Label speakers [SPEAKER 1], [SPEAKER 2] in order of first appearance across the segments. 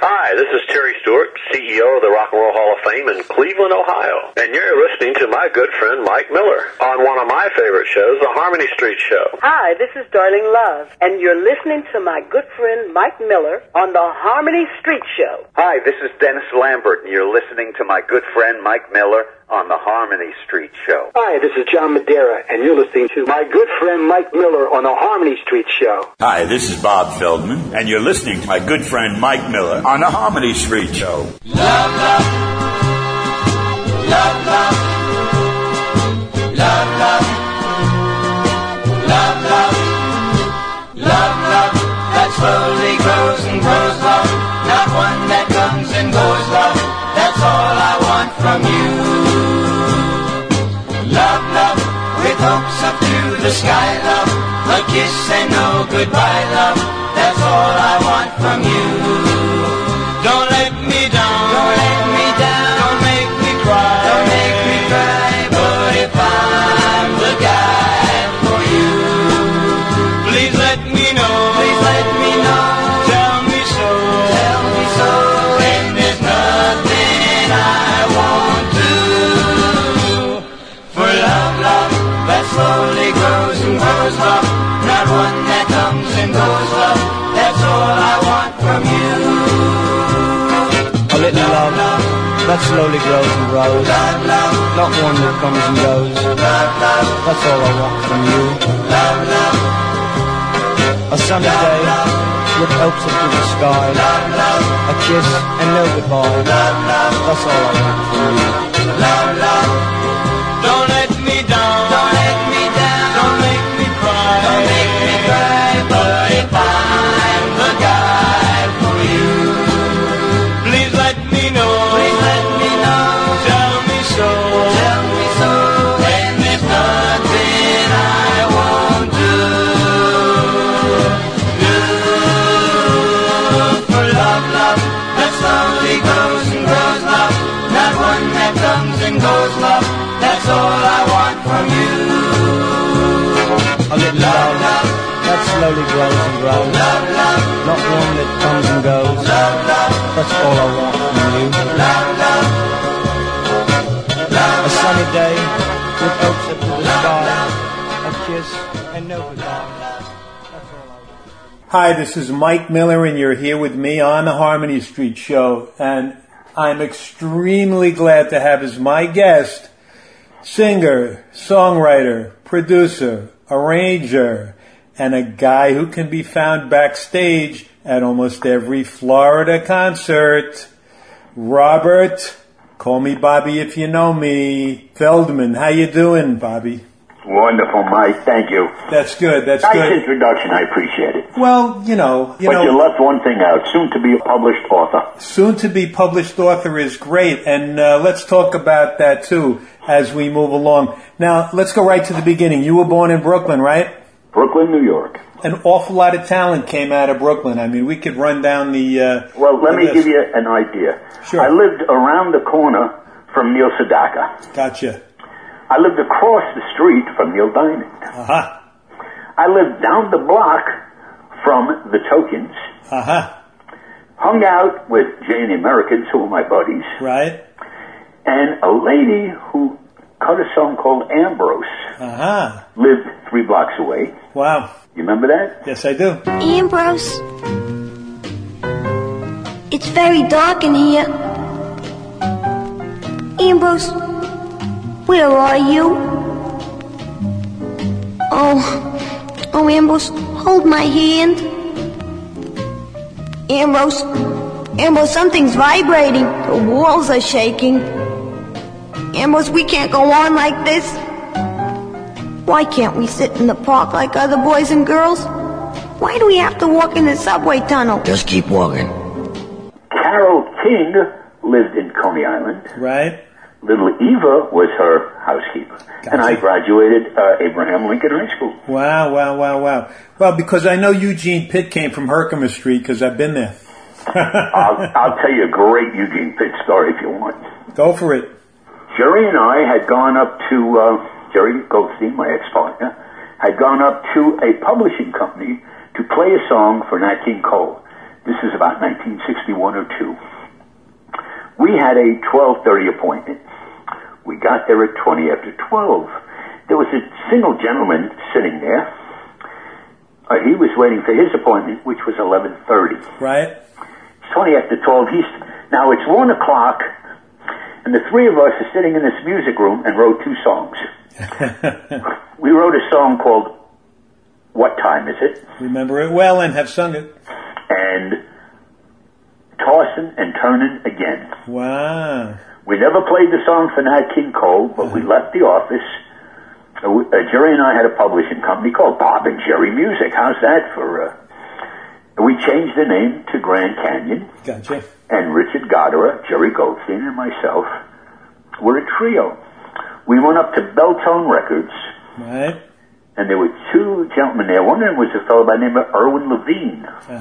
[SPEAKER 1] Hi, this is Terry Stewart, CEO of the Rock and Roll Hall of Fame in Cleveland, Ohio. And you're listening to my good friend Mike Miller on one of my favorite shows, The Harmony Street Show.
[SPEAKER 2] Hi, this is Darling Love, and you're listening to my good friend Mike Miller on The Harmony Street Show.
[SPEAKER 3] Hi, this is Dennis Lambert, and you're listening to my good friend Mike Miller on The Harmony Street Show.
[SPEAKER 4] Hi, this is John Madera, and you're listening to my good friend Mike Miller on The Harmony Street Show.
[SPEAKER 5] Hi, this is Bob Feldman, and you're listening to my good friend Mike Miller on The Harmony Street Show.
[SPEAKER 6] Love, love, love, love, love, love, love, love, love, love, that slowly grows and grows, love, not one that comes and goes, love, that's all I want from you. Love, love, with hopes up to the sky, love, a kiss and no goodbye, love, that's all I want from you. Don't let me down, don't let me down, don't make me cry, don't make me cry, but if I'm the guy for you, please let me know, tell me so, and there's nothing I won't do, for love, love, that slowly grows and grows, love, not one that comes and goes, love, that's all I want from you.
[SPEAKER 7] A little love that slowly grows and grows, not one that comes and goes, that's all I want from you. A sunny day with hopes up to the sky, a kiss and no goodbye, that's all I want from you.
[SPEAKER 6] Don't let me down, don't make me cry, but if I'm the guy for you, please let me know, tell me so, and there's nothing I won't do, for love, love, that slowly grows and grows, love, not one that comes and goes, love, that's all I want from you.
[SPEAKER 7] A little love that slowly grows and grows, not one that comes and goes, that's all I want from you. A sunny day with hopes up to the sky, a kiss and no goodbye, that's all I want.
[SPEAKER 8] Hi, this is Mike Miller, and you're here with me on the Harmony Street Show, and I'm extremely glad to have as my guest singer, songwriter, producer, arranger, and a guy who can be found backstage at almost every Florida concert, Robert, call me Bobby if you know me, Feldman. How you doing, Bobby?
[SPEAKER 3] Wonderful, Mike. Thank you.
[SPEAKER 8] That's good.
[SPEAKER 3] Nice introduction. I appreciate it.
[SPEAKER 8] Well, you know.
[SPEAKER 3] But you left one thing out. Soon to be a published author.
[SPEAKER 8] Soon to be published author is great, and let's talk about that too as we move along. Now, let's go right to the beginning. You were born in Brooklyn, right?
[SPEAKER 3] Brooklyn, New York.
[SPEAKER 8] An awful lot of talent came out of Brooklyn. I mean, we could run down the...
[SPEAKER 3] well, let me give you an idea.
[SPEAKER 8] Sure.
[SPEAKER 3] I lived around the corner from Neil Sedaka.
[SPEAKER 8] Gotcha.
[SPEAKER 3] I lived across the street from Neil Diamond.
[SPEAKER 8] Uh-huh.
[SPEAKER 3] I lived down the block from the Tokens.
[SPEAKER 8] Uh-huh.
[SPEAKER 3] Hung out with Jay and the Americans, who were my buddies.
[SPEAKER 8] Right.
[SPEAKER 3] And a lady who cut a song called Ambrose.
[SPEAKER 8] Uh-huh.
[SPEAKER 3] Lived 3 blocks away.
[SPEAKER 8] Wow.
[SPEAKER 3] You remember that?
[SPEAKER 8] Yes, I do.
[SPEAKER 9] Ambrose, it's very dark in here. Ambrose, where are you? Oh, Ambrose, hold my hand. Ambrose, something's vibrating. The walls are shaking. Ambrose, we can't go on like this. Why can't we sit in the park like other boys and girls? Why do we have to walk in the subway tunnel?
[SPEAKER 10] Just keep walking.
[SPEAKER 3] Carole King lived in Coney Island.
[SPEAKER 8] Right.
[SPEAKER 3] Little Eva was her housekeeper. Gotcha. And I graduated Abraham Lincoln High School.
[SPEAKER 8] Wow. Well, because I know Eugene Pitt came from Herkimer Street, because I've been there.
[SPEAKER 3] I'll tell you a great Eugene Pitt story if you want.
[SPEAKER 8] Go for it.
[SPEAKER 3] Jerry and I had gone up to... Jerry Goldstein, my ex-partner, had gone up to a publishing company to play a song for Nat King Cole.
[SPEAKER 10] This is about 1961 or 2. We had a 12:30 appointment. We got there at 20 after 12. There was a single gentleman sitting there. He was waiting for his appointment, which was 11:30.
[SPEAKER 8] Right.
[SPEAKER 10] 20 after 12. Now it's 1 o'clock, and the three of us are sitting in this music room and wrote 2 songs. We wrote a song called "What Time Is It?"
[SPEAKER 8] Remember it well and have sung it.
[SPEAKER 10] And "Tossin' and Turnin' Again."
[SPEAKER 8] Wow.
[SPEAKER 10] We never played the song for Nat King Cole, but we left the office. Jerry and I had a publishing company called Bob and Jerry Music. How's that for... We changed the name to Grand Canyon.
[SPEAKER 8] Gotcha.
[SPEAKER 10] And Richard Goddard, Jerry Goldstein, and myself were a trio. We went up to Beltone Records.
[SPEAKER 8] Right.
[SPEAKER 10] And there were 2 gentlemen there. One of them was a fellow by the name of Irwin Levine.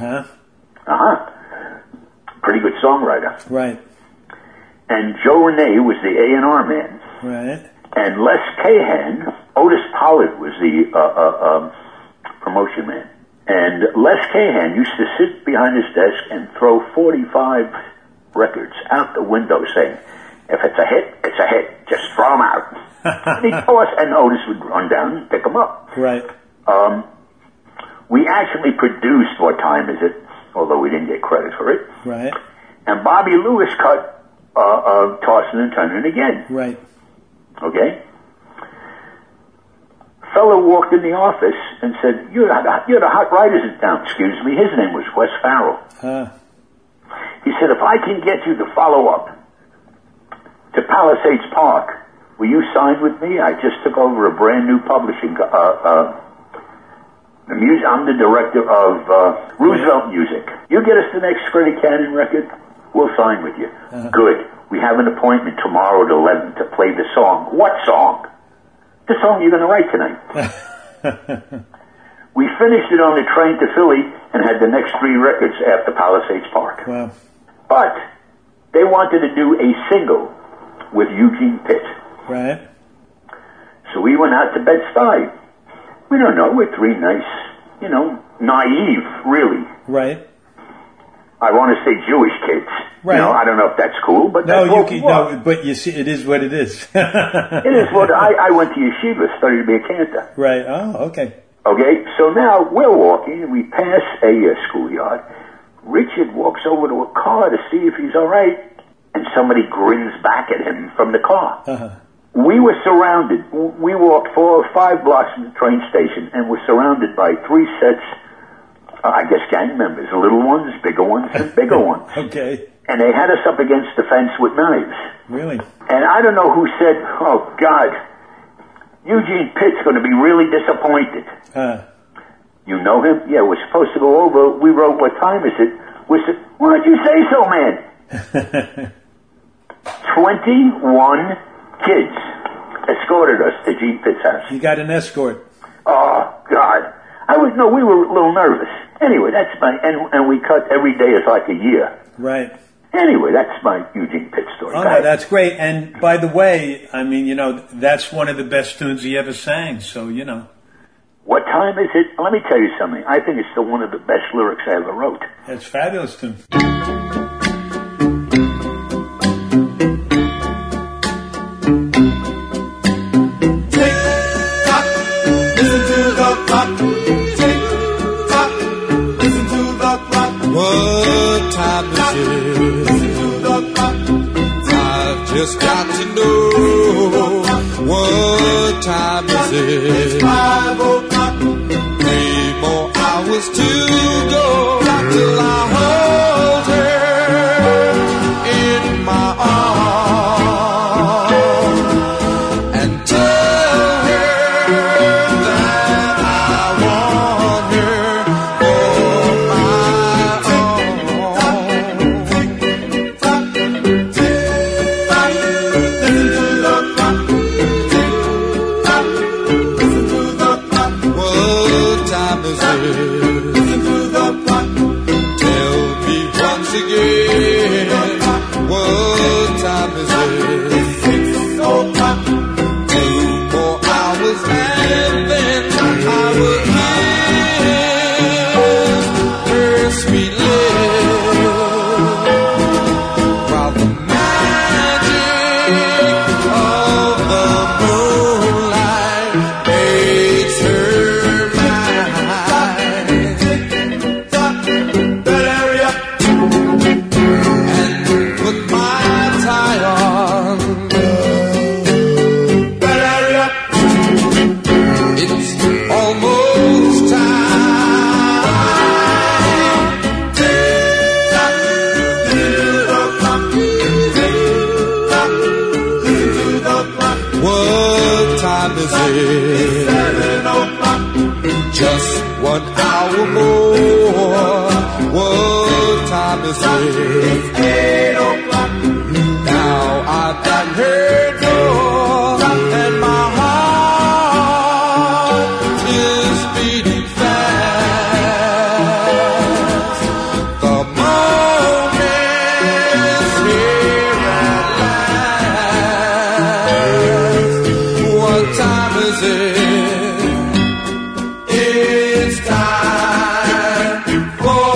[SPEAKER 10] Pretty good songwriter.
[SPEAKER 8] Right.
[SPEAKER 10] And Joe Renee was the A&R man.
[SPEAKER 8] Right.
[SPEAKER 10] And Les Cahan, Otis Pollard was the promotion man. And Les Cahan used to sit behind his desk and throw 45 records out the window saying, if it's a hit, it's a hit. Just throw them out. And he'd toss, and Otis would run down and pick them up.
[SPEAKER 8] Right.
[SPEAKER 10] We actually produced "What Time Is It?" although we didn't get credit for it.
[SPEAKER 8] Right.
[SPEAKER 10] And Bobby Lewis cut "Tossin' and Turnin' Again."
[SPEAKER 8] Right.
[SPEAKER 10] Okay? Fellow walked in the office and said, you're the hot writers in town. Excuse me. His name was Wes Farrell. He said, if I can get you to follow up to Palisades Park, will you sign with me? I just took over a brand new publishing, I'm the director of Roosevelt Music. You get us the next Freddie Cannon record, we'll sign with you. Good. We have an appointment tomorrow at 11 to play the song. What song? The song you're going to write tonight. We finished it on the train to Philly and had the next 3 records after Palisades Park.
[SPEAKER 8] Wow.
[SPEAKER 10] But they wanted to do a single with Eugene Pitt.
[SPEAKER 8] Right.
[SPEAKER 10] So we went out to Bed-Stuy. We don't know. We're 3 nice, naive, really.
[SPEAKER 8] Right.
[SPEAKER 10] I want to say Jewish kids.
[SPEAKER 8] Right.
[SPEAKER 10] I don't know if that's cool, but that's what we were.
[SPEAKER 8] No, but you see, it is what it is.
[SPEAKER 10] It is what I went to yeshiva, studied to be a cantor.
[SPEAKER 8] Right. Oh, okay.
[SPEAKER 10] Okay, so now we're walking, and we pass a schoolyard. Richard walks over to a car to see if he's all right, and somebody grins back at him from the car. We were surrounded. We walked 4 or 5 blocks from the train station, and were surrounded by 3 sets, I guess gang members, little ones, bigger ones, and bigger ones.
[SPEAKER 8] Okay.
[SPEAKER 10] And they had us up against the fence with knives.
[SPEAKER 8] Really?
[SPEAKER 10] And I don't know who said, oh, God, Eugene Pitt's going to be really disappointed. You know him? Yeah, we're supposed to go over. We wrote, what time is it? We said, why don't you say so, man? 21 kids escorted us to Gene Pitt's house.
[SPEAKER 8] You got an escort.
[SPEAKER 10] Oh, God. We were a little nervous. Anyway, that's and we cut every day is like a year.
[SPEAKER 8] Right.
[SPEAKER 10] Anyway, that's my Eugene Pitt story.
[SPEAKER 8] Oh, no, that's great. And by the way, I mean, that's one of the best tunes he ever sang. So,
[SPEAKER 10] What time is it? Let me tell you something. I think it's still one of the best lyrics I ever wrote.
[SPEAKER 8] That's a fabulous tune.
[SPEAKER 6] What time is it? I've just got to know. What time is it? It's 5 o'clock. 3 more hours to go till I hold her in my arms and tell her that I want her for my own. What time is it? Tell me
[SPEAKER 11] is it? 7 o'clock. Just 1 hour more. What time is it? It's 8 o'clock. Now I've got her door, and my heart is beating fast. The moment's here at last. What time is it? It's time for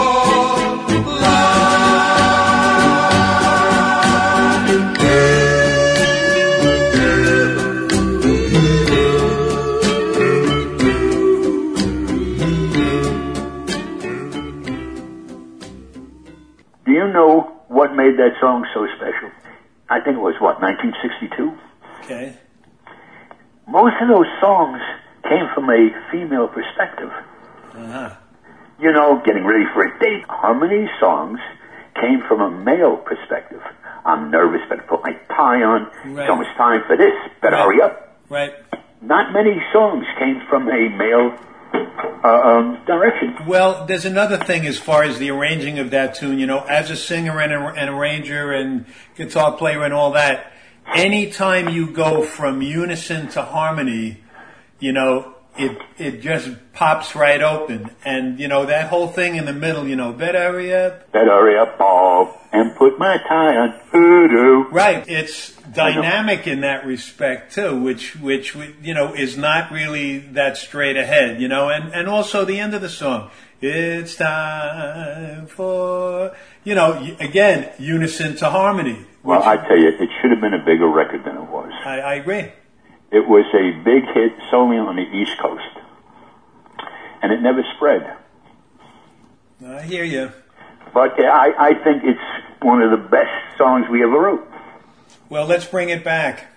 [SPEAKER 10] Do you know what made that song so special? I think it was, 1962?
[SPEAKER 8] Okay.
[SPEAKER 10] Most of those songs came from a female perspective.
[SPEAKER 8] Uh-huh.
[SPEAKER 10] You know, getting ready for a date. Harmony songs came from a male perspective. I'm nervous, better put my tie on.
[SPEAKER 8] Right.
[SPEAKER 10] It's almost time for this. Better hurry up.
[SPEAKER 8] Right.
[SPEAKER 10] Not many songs came from a male direction.
[SPEAKER 8] Well, there's another thing as far as the arranging of that tune. You know, as a singer and an arranger and guitar player and all that, anytime you go from unison to harmony, you know, it just pops right open. And, you know, that whole thing in the middle, you know, better hurry up.
[SPEAKER 10] Better hurry up, Bob, and put my tie on. Hoodoo.
[SPEAKER 8] Right. It's dynamic in that respect, too, which you know, is not really that straight ahead, you know. And also the end of the song. It's time for, you know, again, unison to harmony.
[SPEAKER 10] Well, I tell you, it should have been a bigger record than it was.
[SPEAKER 8] I agree.
[SPEAKER 10] It was a big hit solely on the East Coast. And it never spread.
[SPEAKER 8] I hear you.
[SPEAKER 10] But I think it's one of the best songs we ever wrote.
[SPEAKER 8] Well, let's bring it back.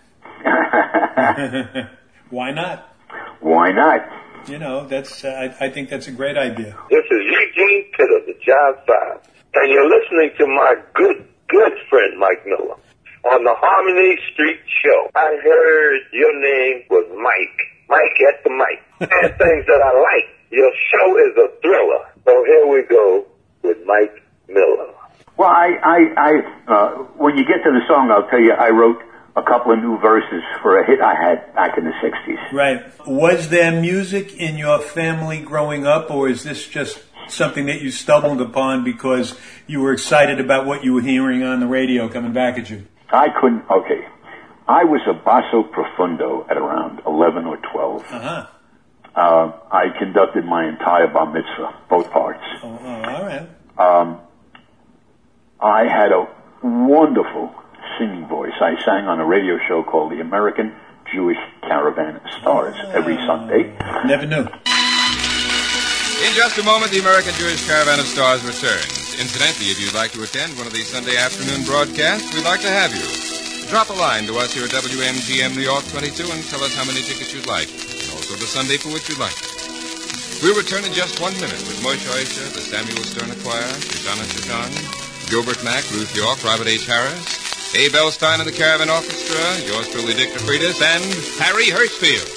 [SPEAKER 8] Why not?
[SPEAKER 10] Why not?
[SPEAKER 8] You know, that's. I think that's a great idea.
[SPEAKER 1] This is Eugene Pitt of the Jive Five, and you're listening to my good friend Mike Miller on the Harmony Street Show. I heard your name was Mike at the mic, and things that I like. Your show is a thriller. So here we go with Mike Miller.
[SPEAKER 10] Well, when you get to the song, I'll tell you, I wrote a couple of new verses for a hit I had back in the 60s.
[SPEAKER 8] Right. Was there music in your family growing up, or is this just something that you stumbled upon because you were excited about what you were hearing on the radio coming back at you?
[SPEAKER 10] I was a basso profundo at around 11 or 12.
[SPEAKER 8] Uh-huh.
[SPEAKER 10] I conducted my entire bar mitzvah, both parts.
[SPEAKER 8] Oh, all right.
[SPEAKER 10] I had a wonderful singing voice. I sang on a radio show called the American Jewish Caravan of Stars every Sunday.
[SPEAKER 8] Never knew.
[SPEAKER 12] In just a moment, the American Jewish Caravan of Stars returns. Incidentally, if you'd like to attend one of these Sunday afternoon broadcasts, we'd like to have you. Drop a line to us here at WMGM New York 22 and tell us how many tickets you'd like, and also the Sunday for which you'd like. We'll return in just 1 minute with Moshe Oisha, the Samuel Stern Choir, Shoshana Shoshan, Gilbert Mack, Ruth York, Robert H. Harris, Abe Elstein and the Caravan Orchestra, yours truly, Dick DeFreitas, and Harry Hirschfield.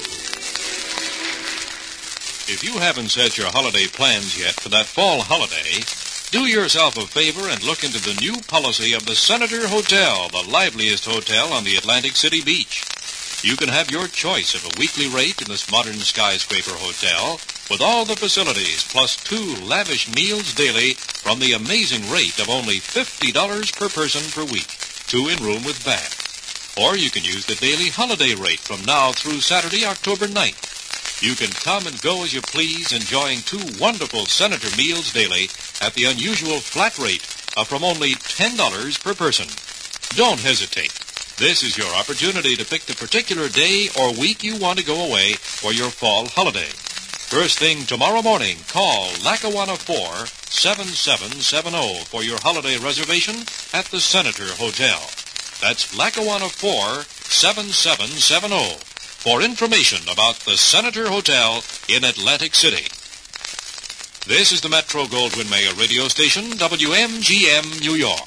[SPEAKER 13] If you haven't set your holiday plans yet for that fall holiday, do yourself a favor and look into the new policy of the Senator Hotel, the liveliest hotel on the Atlantic City beach. You can have your choice of a weekly rate in this modern skyscraper hotel with all the facilities plus 2 lavish meals daily from the amazing rate of only $50 per person per week, 2 in room with bath. Or you can use the daily holiday rate from now through Saturday, October 9th. You can come and go as you please, enjoying 2 wonderful Senator meals daily at the unusual flat rate of from only $10 per person. Don't hesitate. This is your opportunity to pick the particular day or week you want to go away for your fall holiday. First thing tomorrow morning, call Lackawanna 4-7770 for your holiday reservation at the Senator Hotel. That's Lackawanna 4-7770 for information about the Senator Hotel in Atlantic City. This is the Metro-Goldwyn-Mayer radio station, WMGM New York.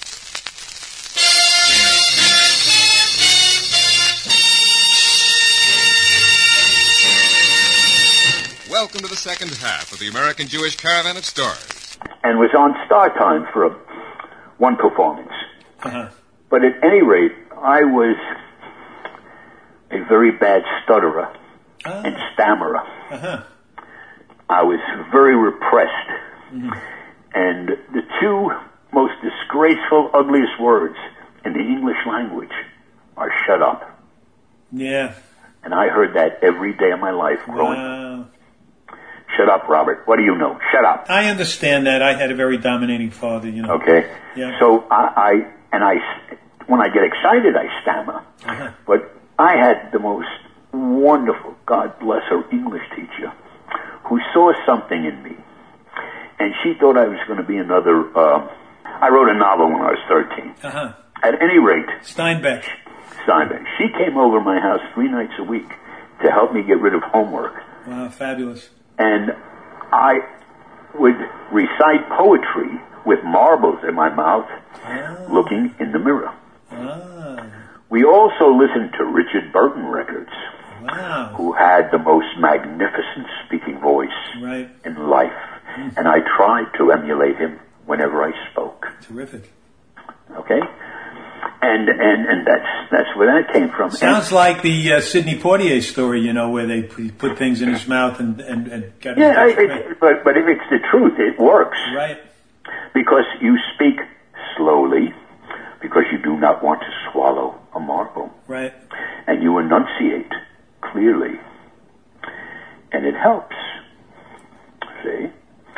[SPEAKER 12] welcome to the second half of the American Jewish Caravan of Stars.
[SPEAKER 10] And was on Star Time for one performance.
[SPEAKER 8] Uh-huh.
[SPEAKER 10] But at any rate, I was a very bad stutterer and stammerer.
[SPEAKER 8] Uh-huh.
[SPEAKER 10] I was very repressed. Mm-hmm. And the two most disgraceful, ugliest words in the English language are shut up.
[SPEAKER 8] Yeah.
[SPEAKER 10] And I heard that every day of my life growing up. Shut up, Robert. What do you know? Shut up.
[SPEAKER 8] I understand that. I had a very dominating father, you know.
[SPEAKER 10] Okay.
[SPEAKER 8] Yeah.
[SPEAKER 10] So when I get excited, I stammer.
[SPEAKER 8] Uh-huh.
[SPEAKER 10] But I had the most wonderful, God bless her, English teacher who saw something in me. And she thought I was going to be another, I wrote a novel when I was 13.
[SPEAKER 8] Uh-huh.
[SPEAKER 10] At any rate.
[SPEAKER 8] Steinbeck.
[SPEAKER 10] She came over to my house 3 nights a week to help me get rid of homework.
[SPEAKER 8] Wow, fabulous.
[SPEAKER 10] And I would recite poetry with marbles in my mouth, looking in the mirror.
[SPEAKER 8] Ah.
[SPEAKER 10] We also listened to Richard Burton records,
[SPEAKER 8] who
[SPEAKER 10] had the most magnificent speaking voice in life. And I tried to emulate him whenever I spoke.
[SPEAKER 8] Terrific.
[SPEAKER 10] Okay? And that's where that came from.
[SPEAKER 8] Sounds like the Sidney Poitier story, you know, where they put things in his mouth and got
[SPEAKER 10] but if it's the truth, it works.
[SPEAKER 8] Right.
[SPEAKER 10] Because you speak slowly, because you do not want to swallow a marble.
[SPEAKER 8] Right.
[SPEAKER 10] And you enunciate clearly. And it helps. See?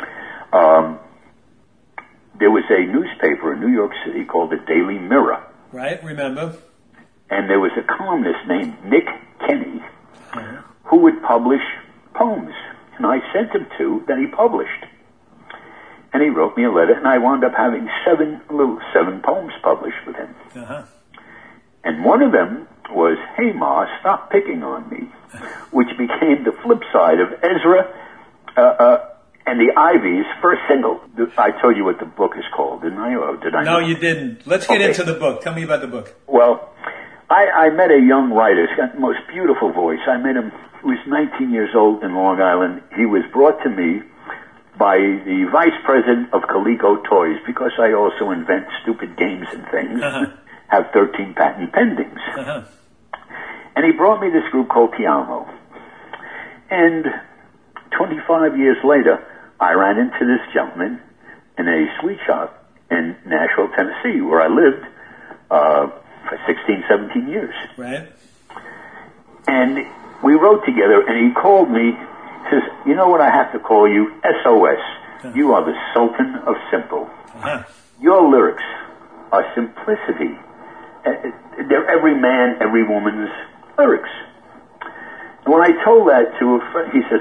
[SPEAKER 10] There was a newspaper in New York City called the Daily Mirror.
[SPEAKER 8] Right, remember.
[SPEAKER 10] And there was a columnist named Nick Kenny who would publish poems. And I sent him 2 that he published. And he wrote me a letter, and I wound up having 7 poems published with him.
[SPEAKER 8] Uh-huh.
[SPEAKER 10] And one of them was, Hey Ma, Stop Picking on Me, which became the flip side of Ezra and the Ivies' first single. I told you what the book is called, didn't I? Or did I?
[SPEAKER 8] No, you didn't. Let's get into the book. Tell me about the book.
[SPEAKER 10] Well, I met a young writer. He's got the most beautiful voice. I met him. He was 19 years old in Long Island. He was brought to me by the vice president of Coleco Toys, because I also invent stupid games and things. Have 13 patent pendings. And he brought me this group called Piano. And 25 years later, I ran into this gentleman in a sweet shop in Nashville, Tennessee, where I lived for 16, 17 years.
[SPEAKER 8] Right.
[SPEAKER 10] And we wrote together, and he called me, says, you know what I have to call you? SOS. You are the Sultan of Simple. Your lyrics are simplicity. They're every man, every woman's lyrics. And when I told that to a friend, he says,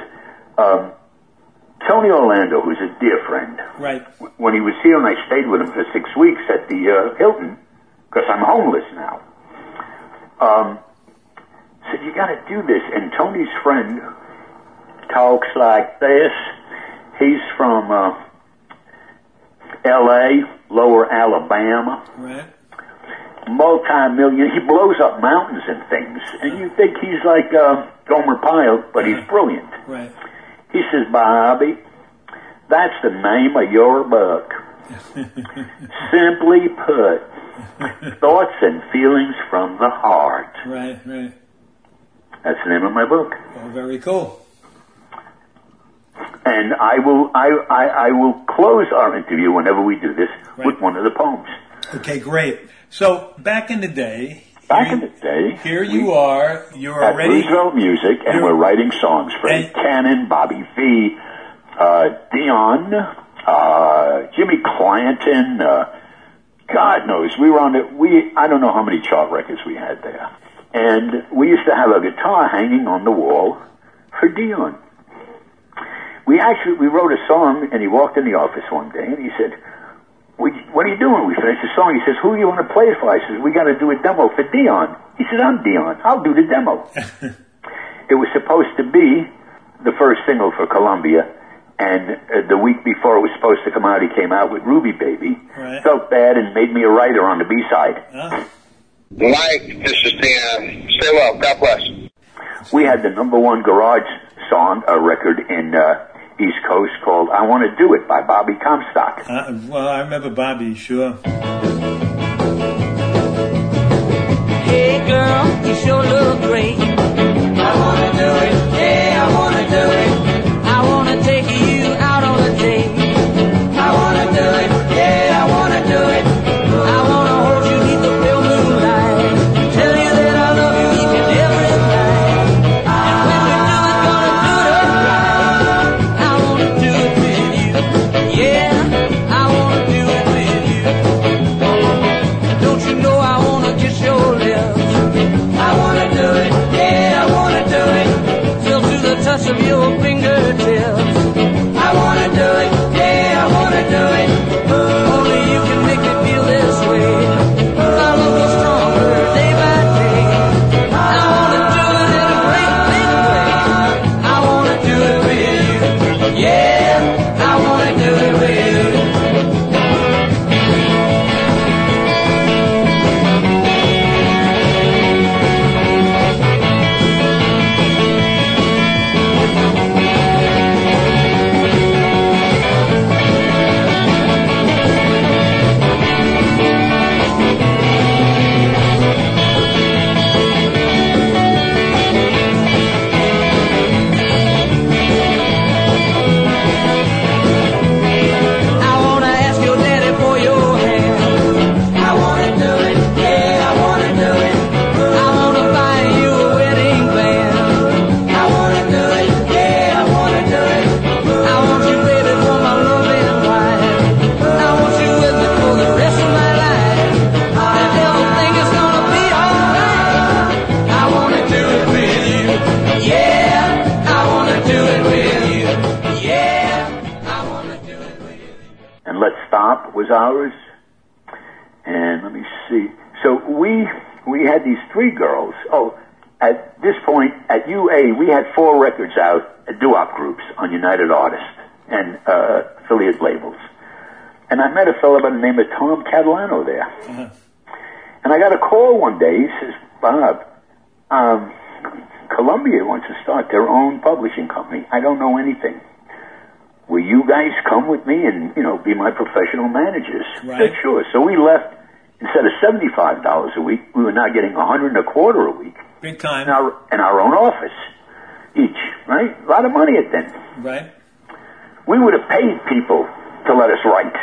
[SPEAKER 10] Tony Orlando, who's a dear friend, when he was here and I stayed with him for 6 weeks at the Hilton, because I'm homeless now, said, you got to do this. And Tony's friend talks like this. He's from L.A., Lower Alabama.
[SPEAKER 8] Right.
[SPEAKER 10] Multi-million. He blows up mountains and things. And you think he's like Gomer Pyle, but he's brilliant.
[SPEAKER 8] Right.
[SPEAKER 10] He says, Bobby, that's the name of your book. Simply put, thoughts and feelings from the heart.
[SPEAKER 8] Right, right.
[SPEAKER 10] That's the name of my book.
[SPEAKER 8] Oh, very cool.
[SPEAKER 10] And I will close our interview whenever we do this with one of the poems.
[SPEAKER 8] Okay, great. So back in the day,
[SPEAKER 10] here
[SPEAKER 8] you are. You're
[SPEAKER 10] at
[SPEAKER 8] already
[SPEAKER 10] Roosevelt Music, and we're writing songs for Ed Cannon, Bobby V, Dion, Jimmy Clanton. God knows, we were on it. I don't know how many chart records we had there, and we used to have a guitar hanging on the wall for Dion. We wrote a song, and he walked in the office one day, and he said, what are you doing? We finished the song. He says, who do you want to play it for? I said, we got to do a demo for Dion. He said, I'm Dion. I'll do the demo. It was supposed to be the first single for Columbia, and the week before it was supposed to come out, he came out with Ruby Baby.
[SPEAKER 8] Right.
[SPEAKER 10] Felt bad and made me a writer on the B-side.
[SPEAKER 1] Mike, this is Dan. Stay well. God bless.
[SPEAKER 10] We had the #1 garage song, a record in East Coast called I Want to Do It by Bobby Comstock.
[SPEAKER 8] Well, I remember Bobby, sure.
[SPEAKER 6] Hey girl, you sure look great. I wanna do it, yeah, I wanna do it. I wanna take you out on a date. I wanna do it, yeah, I wanna do it. I wanna hold you beneath the pale moonlight. Tell you that I love you each and every night. And when we do it, gonna do it right. I wanna do it with you, yeah, I wanna do it with you. Don't you know I wanna kiss your lips? I wanna do it, yeah, I wanna do it. Till to the touch of your fingertips. I wanna do it, yeah, I wanna do it. Only you can make me feel this way. My love grows stronger day by day. I wanna do it in a great big way. I wanna do it with you, yeah, I wanna do it with you. I wanna ask your daddy for your hand. I wanna do it, yeah, I wanna do it. I wanna buy you a wedding band. I wanna do it, yeah, I wanna do it. I want you, baby, for my loving wife. I want you with me for the rest of my life. And everything is gonna be alright. I wanna do it with you, yeah, I wanna do it with you, yeah, I wanna do it with you.
[SPEAKER 10] And Let's Stop was ours. And let me see. So we had these 3 girls. Oh, at this point, at UA, we had 4 records out, doo-wop groups on United Artists and affiliate labels. And I met a fellow by the name of Tom Catalano there. And I got a call one day. He says, Bob, Columbia wants to start their own publishing company. I don't know anything. Will you guys come with me and, be my professional managers? I said, sure. So we left. Instead of $75 a week, we were now getting $125 a week.
[SPEAKER 8] Big time.
[SPEAKER 10] In our own office each, right? A lot of money at then.
[SPEAKER 8] Right.
[SPEAKER 10] We would have paid people to let us write.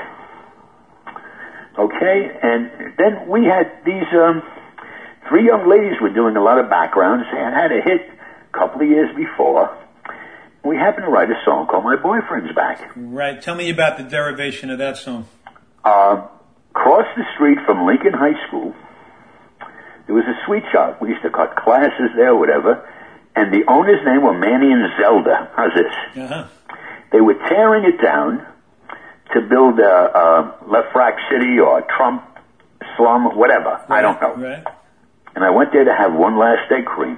[SPEAKER 10] Okay? And then we had these 3 young ladies were doing a lot of backgrounds. They had a hit a couple of years before. We happened to write a song called My Boyfriend's Back.
[SPEAKER 8] Right. Tell me about the derivation of that song.
[SPEAKER 10] Across the street from Lincoln High School, there was a sweet shop. We used to cut classes there, whatever. And the owner's name were Manny and Zelda. How's this?
[SPEAKER 8] Uh-huh.
[SPEAKER 10] They were tearing it down to build Left Rack City or Trump Slum, whatever. Right. I don't know.
[SPEAKER 8] Right.
[SPEAKER 10] And I went there to have one last egg cream.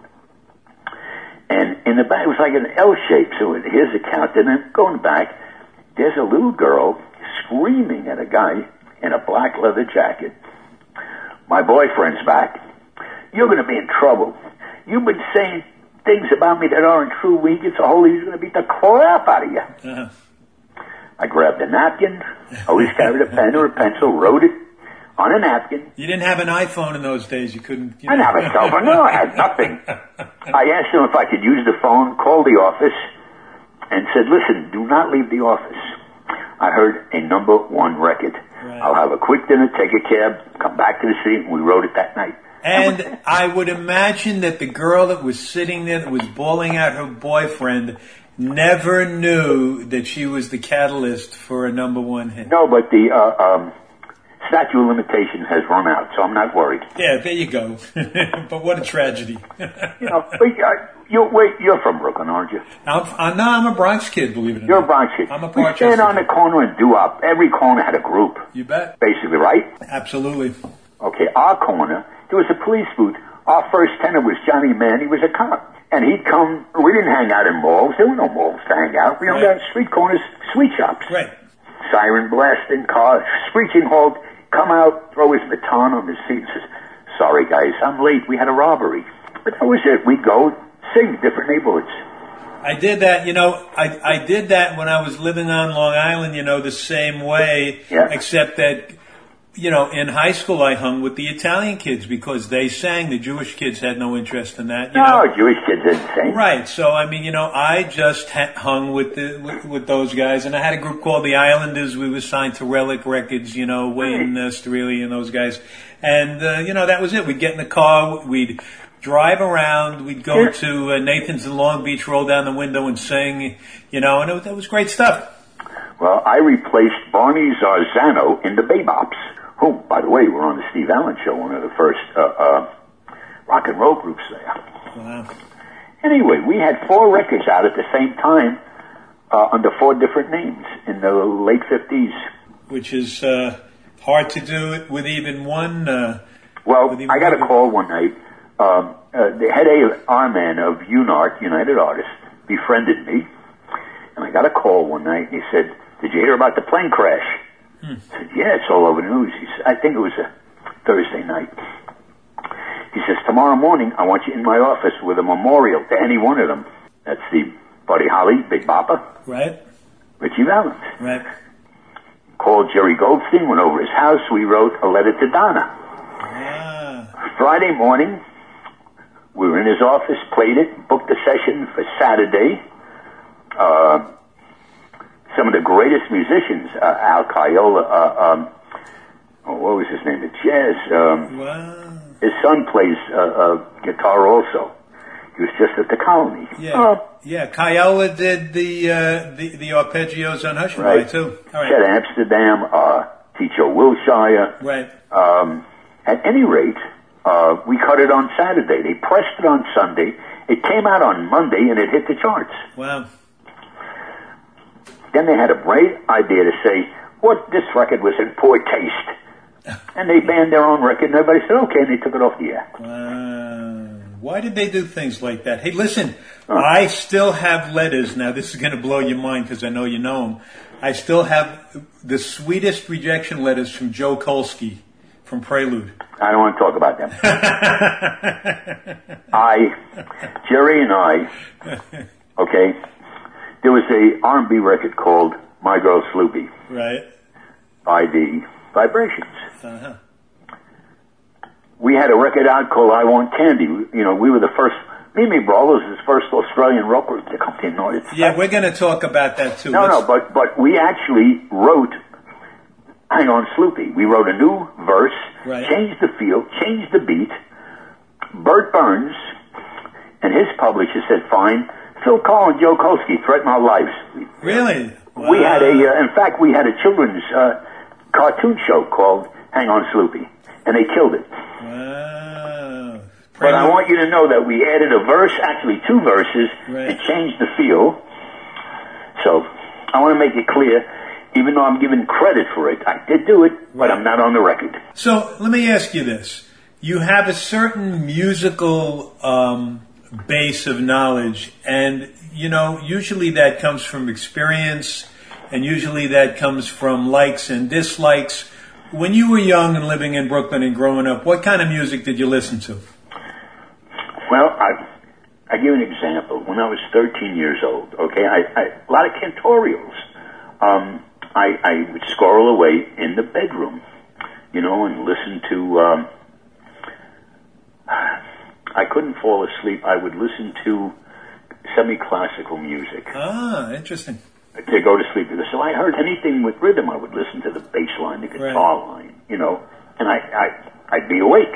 [SPEAKER 10] And in the back, it was like an L shape. So here's the count. And then going back, there's a little girl screaming at a guy in a black leather jacket. My boyfriend's back. You're going to be in trouble. You've been saying things about me that aren't true. When he gets a hold of you, he's going to beat the crap out of you.
[SPEAKER 8] Uh-huh.
[SPEAKER 10] I grabbed a napkin, always carried a pen or a pencil, wrote it on a napkin.
[SPEAKER 8] You didn't have an iPhone in those days. You couldn't...
[SPEAKER 10] I didn't have a cell phone. No, I had nothing. I asked him if I could use the phone, called the office, and said, listen, do not leave the office. I heard a #1 record. Right. I'll have a quick dinner, take a cab, come back to the city, and we wrote it that night.
[SPEAKER 8] And I would imagine that the girl that was sitting there that was bawling out her boyfriend never knew that she was the catalyst for a #1 hit.
[SPEAKER 10] No, but the statute of limitations has run out, so I'm not worried.
[SPEAKER 8] Yeah, there you go. But what a tragedy.
[SPEAKER 10] You're from Brooklyn, aren't you?
[SPEAKER 8] I'm a Bronx kid, believe it or not.
[SPEAKER 10] You're a Bronx kid.
[SPEAKER 8] I'm a
[SPEAKER 10] We
[SPEAKER 8] Parkchester
[SPEAKER 10] stand on the corner and do up. Every corner had a group.
[SPEAKER 8] You bet.
[SPEAKER 10] Basically, right?
[SPEAKER 8] Absolutely.
[SPEAKER 10] Okay, our corner, there was a police booth. Our first tenant was Johnny Mann. He was a cop. And he'd come, we didn't hang out in malls. There were no malls to hang out. We hung out in street corners, sweet shops.
[SPEAKER 8] Right.
[SPEAKER 10] Siren blasting, car, screeching halt, come out, throw his baton on the seat and says, sorry guys, I'm late. We had a robbery. But that was it. We'd go, sing different neighborhoods.
[SPEAKER 8] I did that, I did that when I was living on Long Island, the same way, except that, in high school I hung with the Italian kids because they sang. The Jewish kids had no interest in that.
[SPEAKER 10] Jewish kids didn't sing.
[SPEAKER 8] Right. So, I just hung with with those guys, and I had a group called the Islanders. We were signed to Relic Records, Wayne Sterili and those guys. And, that was it. We'd get in the car, we'd drive around, we'd go to Nathan's in Long Beach, roll down the window and sing, and it was great stuff.
[SPEAKER 10] Well, I replaced Barney Zarzano in the Bebops, who, by the way, were on the Steve Allen Show, one of the first rock and roll groups there.
[SPEAKER 8] Wow.
[SPEAKER 10] Anyway, we had 4 records out at the same time under 4 different names in the late 50s.
[SPEAKER 8] Which is hard to do with even one.
[SPEAKER 10] Well, I got a call one night. The head A&R man of UNART, United Artists, befriended me, and I got a call one night, and he said, "Did you hear about the plane crash?" I said, "Yeah, it's all over the news." He said, I think it was a Thursday night. He says, "Tomorrow morning, I want you in my office with a memorial to any one of them." That's the Buddy Holly, Big Bopper.
[SPEAKER 8] Right.
[SPEAKER 10] Richie Valens.
[SPEAKER 8] Right.
[SPEAKER 10] Called Jerry Goldstein, went over his house. We wrote a letter to Donna. Friday morning, we were in his office, played it, booked a session for Saturday. Some of the greatest musicians, Al Caiola, what was his name? The jazz. His son plays guitar also. He was just at the Colony.
[SPEAKER 8] Yeah. Caiola did the arpeggios on Hush
[SPEAKER 10] right.
[SPEAKER 8] too. All right.
[SPEAKER 10] Chet Amsterdam, T.J. Wilshire.
[SPEAKER 8] Right.
[SPEAKER 10] At any rate, we cut it on Saturday. They pressed it on Sunday. It came out on Monday, and it hit the charts.
[SPEAKER 8] Wow.
[SPEAKER 10] Then they had a bright idea to say, this record was in poor taste. And they banned their own record, and everybody said, okay, and they took it off the air.
[SPEAKER 8] Wow. Why did they do things like that? Hey, listen, I still have letters. Now, this is going to blow your mind because I know you know them. I still have the sweetest rejection letters from Joe Kolsky from Prelude.
[SPEAKER 10] I don't want to talk about them. Jerry and I, okay, there was a R&B record called My Girl Sloopy.
[SPEAKER 8] Right.
[SPEAKER 10] By the Vibrations.
[SPEAKER 8] Uh-huh.
[SPEAKER 10] We had a record out called I Want Candy. We were the first, Mimi Brawlers was the first Australian rock group to come to the United States.
[SPEAKER 8] Yeah, we're going to talk about that too.
[SPEAKER 10] But we actually wrote Hang On Sloopy. We wrote a new verse, changed the feel, changed the beat. Bert Burns and his publisher said, fine. Phil Call and Joe Kolsky threatened our lives.
[SPEAKER 8] Really? Wow.
[SPEAKER 10] We had in fact, we had a children's cartoon show called Hang On Sloopy, and they killed it.
[SPEAKER 8] Wow.
[SPEAKER 10] But I want you to know that we added a verse, actually 2 verses, and changed the feel. So, I want to make it clear, even though I'm given credit for it, I did do it, but I'm not on the record.
[SPEAKER 8] So, let me ask you this. You have a certain musical base of knowledge, and, usually that comes from experience, and usually that comes from likes and dislikes. When you were young and living in Brooklyn and growing up, what kind of music did you listen to?
[SPEAKER 10] Well, I give you an example. When I was 13 years old, okay, a lot of cantorials. I would squirrel away in the bedroom, and listen to, I couldn't fall asleep. I would listen to semi-classical music.
[SPEAKER 8] Ah, interesting.
[SPEAKER 10] To go to sleep. So I heard anything with rhythm. I would listen to the bass line, the guitar line, and I'd be awake.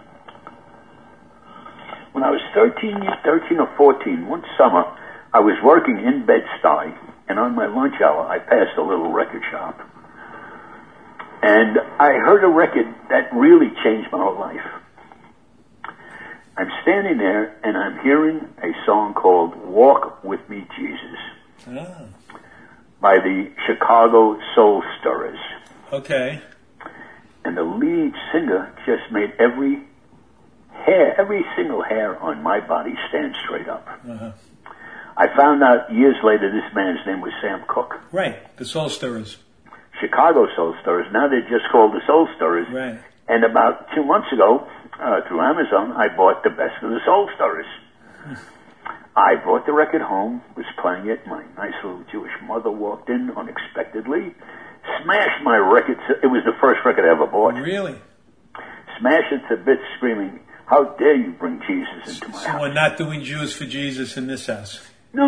[SPEAKER 10] When I was 13 or 14, one summer, I was working in Bed-Stuy, and on my lunch hour, I passed a little record shop. And I heard a record that really changed my whole life. I'm standing there, and I'm hearing a song called Walk With Me, Jesus, by the Chicago Soul Stirrers.
[SPEAKER 8] Okay.
[SPEAKER 10] And the lead singer just made every single hair on my body stand straight up.
[SPEAKER 8] Uh-huh.
[SPEAKER 10] I found out years later this man's name was Sam Cooke.
[SPEAKER 8] Right, the Soul Stirrers.
[SPEAKER 10] Chicago Soul Stirrers. Now they're just called the Soul Stirrers.
[SPEAKER 8] Right.
[SPEAKER 10] And about 2 months ago, through Amazon, I bought the best of the Soul Stirrers. I brought the record home, was playing it. My nice little Jewish mother walked in unexpectedly, smashed my record. It was the first record I ever bought.
[SPEAKER 8] Really?
[SPEAKER 10] Smashed it to bits, screaming, "How dare you bring Jesus into my house?"
[SPEAKER 8] So we're not doing Jews for Jesus in this house.
[SPEAKER 10] No.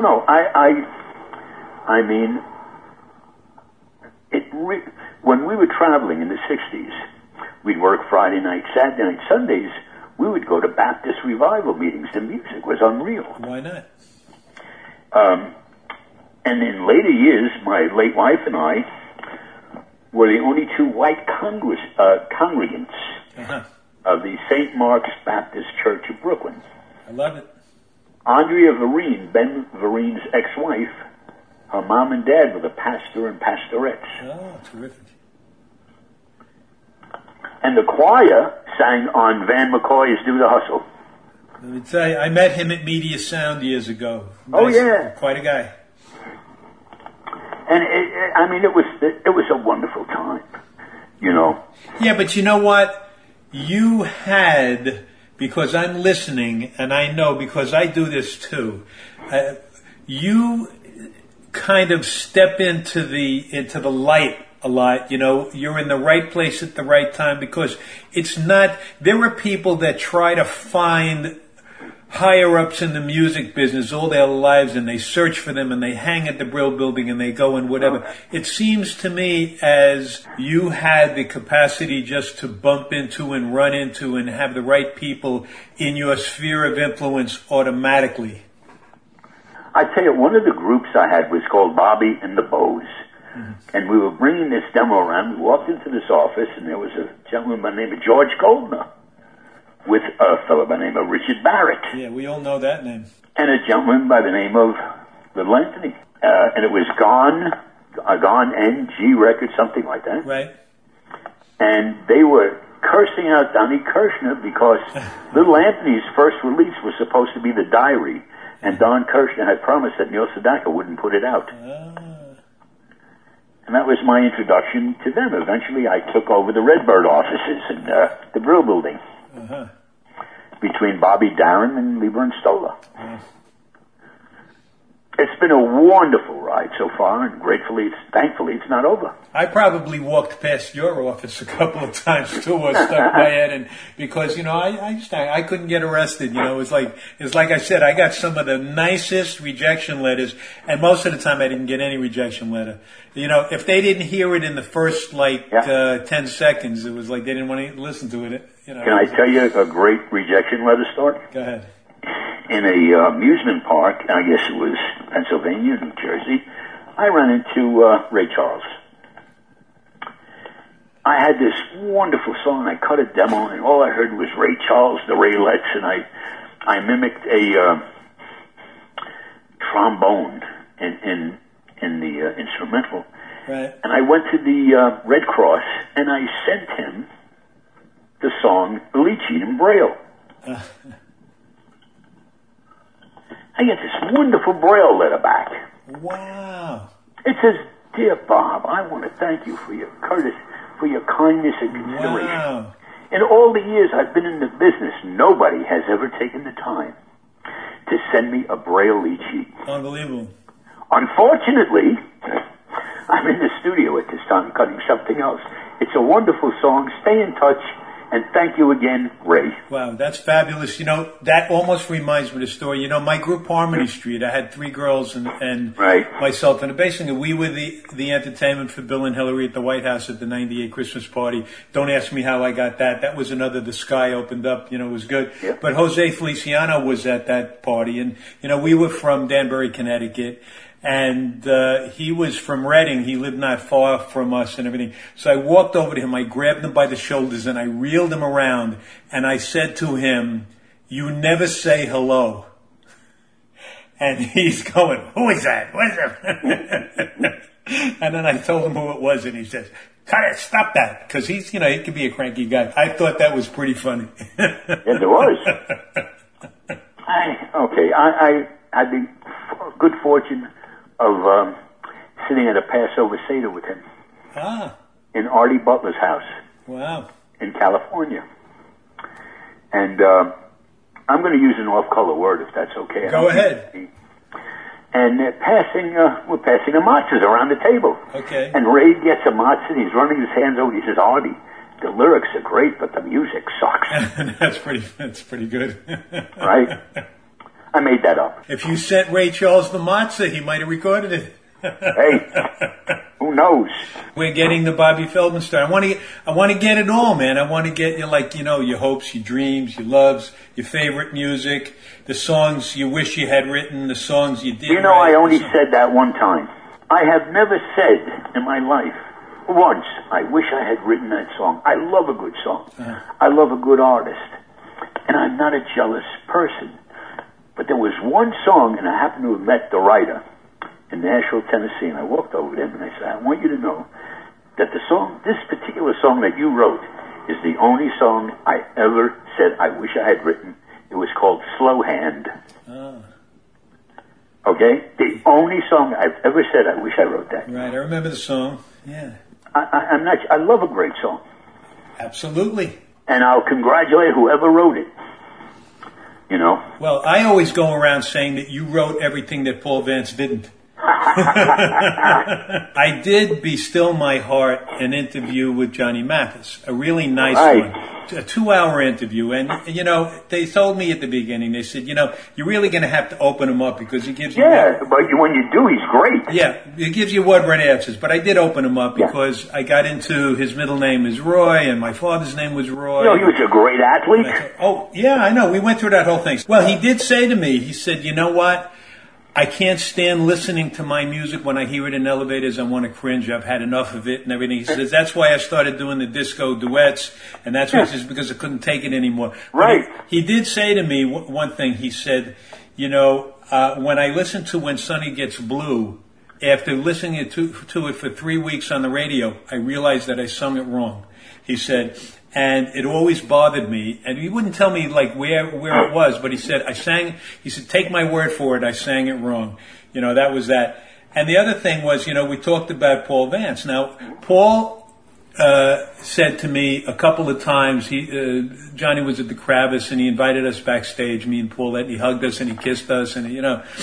[SPEAKER 10] I mean, when we were traveling in the 60s, we'd work Friday night, Saturday night, Sundays. We would go to Baptist revival meetings. The music was unreal.
[SPEAKER 8] Why not?
[SPEAKER 10] And in later years, my late wife and I were the only two white congregants of the St. Mark's Baptist Church of Brooklyn.
[SPEAKER 8] I love it.
[SPEAKER 10] Andrea Vereen, Ben Vereen's ex-wife, her mom and dad were the pastor and pastorettes.
[SPEAKER 8] Oh, terrific.
[SPEAKER 10] And the choir sang on Van McCoy's Do the Hustle.
[SPEAKER 8] Let me tell you, I met him at Media Sound years ago.
[SPEAKER 10] Oh, yeah.
[SPEAKER 8] Quite a guy.
[SPEAKER 10] And it was a wonderful time, you know.
[SPEAKER 8] Yeah, but you know what? You had, because I'm listening, and I know because I do this too, you kind of step into the light a lot, you know. You're in the right place at the right time, because it's not, there are people that try to find higher ups in the music business all their lives, and they search for them, and they hang at the Brill Building, and they go and whatever. It seems to me as you had the capacity just to bump into and run into and have the right people in your sphere of influence automatically.
[SPEAKER 10] I tell you, one of the groups I had was called Bobby and the Bows. Mm-hmm. And we were bringing this demo around. We walked into this office, and there was a gentleman by the name of George Goldner with a fellow by the name of Richard Barrett.
[SPEAKER 8] Yeah, we all know that name.
[SPEAKER 10] And a gentleman by the name of Little Anthony. And it was Gone NG Records, something like that.
[SPEAKER 8] Right.
[SPEAKER 10] And they were cursing out Donnie Kirshner because Little Anthony's first release was supposed to be The Diary, and Don Kirshner had promised that Neil Sedaka wouldn't put it out. And that was my introduction to them. Eventually, I took over the Redbird offices in the Brill Building between Bobby Darin and Lieber and Stoller. It's been a wonderful ride so far, and thankfully, it's not over.
[SPEAKER 8] I probably walked past your office a couple of times too, or stuck my head in, because, you know, I couldn't get arrested. You know, it's like I said, I got some of the nicest rejection letters, and most of the time I didn't get any rejection letter. You know, if they didn't hear it in the first 10 seconds, it was like they didn't want to listen to it. You know.
[SPEAKER 10] Can I tell you a great rejection letter story?
[SPEAKER 8] Go ahead.
[SPEAKER 10] In a amusement park, I guess it was Pennsylvania, New Jersey, I ran into Ray Charles. I had this wonderful song. I cut a demo, and all I heard was Ray Charles, the Raelettes, and I mimicked a trombone in the instrumental.
[SPEAKER 8] Right.
[SPEAKER 10] And I went to the Red Cross, and I sent him the song Belichi in Braille. I get this wonderful Braille letter back.
[SPEAKER 8] Wow.
[SPEAKER 10] It says, "Dear Bob, I want to thank you for your courtesy, for your kindness and consideration.
[SPEAKER 8] Wow.
[SPEAKER 10] In all the years I've been in the business, nobody has ever taken the time to send me a Braille lead sheet.
[SPEAKER 8] Unbelievable.
[SPEAKER 10] Unfortunately, I'm in the studio at this time cutting something else. It's a wonderful song. Stay in touch. And thank you again, Ray."
[SPEAKER 8] Wow, that's fabulous. You know, that almost reminds me of the story. You know, my group Harmony Street, I had 3 girls and myself. And basically, we were the entertainment for Bill and Hillary at the White House at the 98 Christmas party. Don't ask me how I got that. That was another, the sky opened up, you know, it was good.
[SPEAKER 10] Yeah.
[SPEAKER 8] But Jose Feliciano was at that party. And, you know, we were from Danbury, Connecticut. And he was from Reading. He lived not far from us and everything. So I walked over to him. I grabbed him by the shoulders and I reeled him around. And I said to him, "You never say hello." And he's going, "Who is that? What is that?" And then I told him who it was, and he says, "Cut it, stop that." Because he's, you know, he could be a cranky guy. I thought that was pretty funny.
[SPEAKER 10] Yes, it was. I had the good fortune of sitting at a Passover Seder with him in Artie Butler's house.
[SPEAKER 8] Wow.
[SPEAKER 10] In California. And I'm going to use an off-color word if that's okay.
[SPEAKER 8] Go ahead.
[SPEAKER 10] And we're passing the matzahs around the table.
[SPEAKER 8] Okay.
[SPEAKER 10] And Ray gets a matzah, and he's running his hands over. He says, "Artie, the lyrics are great, but the music sucks."
[SPEAKER 8] That's pretty good.
[SPEAKER 10] Right? I made that up.
[SPEAKER 8] If you sent Ray Charles the matzah, he might have recorded it.
[SPEAKER 10] Hey, who knows?
[SPEAKER 8] We're getting the Bobby Feldman story. I want to get it all, man. I want to get you, like, you know, your hopes, your dreams, your loves, your favorite music, the songs you wish you had written, the songs you did.
[SPEAKER 10] You know, I only said that one time. I have never said in my life once, "I wish I had written that song." I love a good song. I love a good artist. And I'm not a jealous person. But there was one song, and I happened to have met the writer in Nashville, Tennessee, and I walked over to him and I said, "I want you to know that this particular song that you wrote is the only song I ever said I wish I had written. It was called Slow Hand." Okay? The only song I've ever said I wish I wrote that.
[SPEAKER 8] Right, I remember the song. Yeah.
[SPEAKER 10] I love a great song.
[SPEAKER 8] Absolutely.
[SPEAKER 10] And I'll congratulate whoever wrote it. You know?
[SPEAKER 8] Well, I always go around saying that you wrote everything that Paul Vance didn't. I did Be Still My Heart, an interview with Johnny Mathis, a really nice one, a 2-hour interview. And, you know, they told me at the beginning, they said, you know, you're really going to have to open him up because he gives you...
[SPEAKER 10] Yeah, but when you do, he's great.
[SPEAKER 8] Yeah, he gives you word answers. But I did open him up because I got into his middle name is Roy and my father's name was Roy.
[SPEAKER 10] You know, he was a great athlete.
[SPEAKER 8] Oh, yeah, I know. We went through that whole thing. Well, he did say to me, he said, "You know what? I can't stand listening to my music when I hear it in elevators. I want to cringe. I've had enough of it and everything." He says, "That's why I started doing the disco duets." And that's why he says, because I couldn't take it anymore.
[SPEAKER 10] Right.
[SPEAKER 8] He did say to me one thing. He said, "You know, when I listen to When Sunny Gets Blue, after listening to it for 3 weeks on the radio, I realized that I sung it wrong." He said, and it always bothered me. And he wouldn't tell me like where it was, but he said, he said, "Take my word for it, I sang it wrong." You know, that was that. And the other thing was, you know, we talked about Paul Vance. Now, Paul said to me a couple of times, Johnny was at the Kravis and he invited us backstage, me and Paul, and he hugged us and he kissed us and, you know,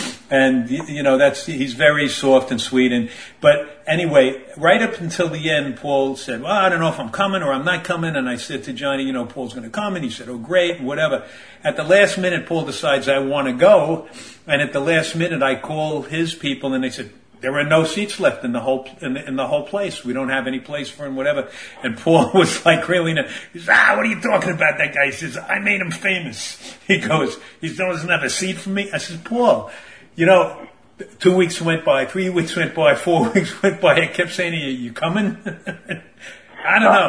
[SPEAKER 8] he's very soft and sweet. But anyway, right up until the end, Paul said, "Well, I don't know if I'm coming or I'm not coming." And I said to Johnny, "You know, Paul's going to come." And he said, "Oh, great," whatever. At the last minute, Paul decides I want to go. And at the last minute, I call his people and they said, "There are no seats left in the whole place. We don't have any place for him, whatever." And Paul was like, really, he says, "What are you talking about, that guy?" He says, "I made him famous." He goes, "He doesn't have a seat for me?" I says, "Paul, you know, 2 weeks went by, 3 weeks went by, 4 weeks went by. I kept saying to you, you coming?" I don't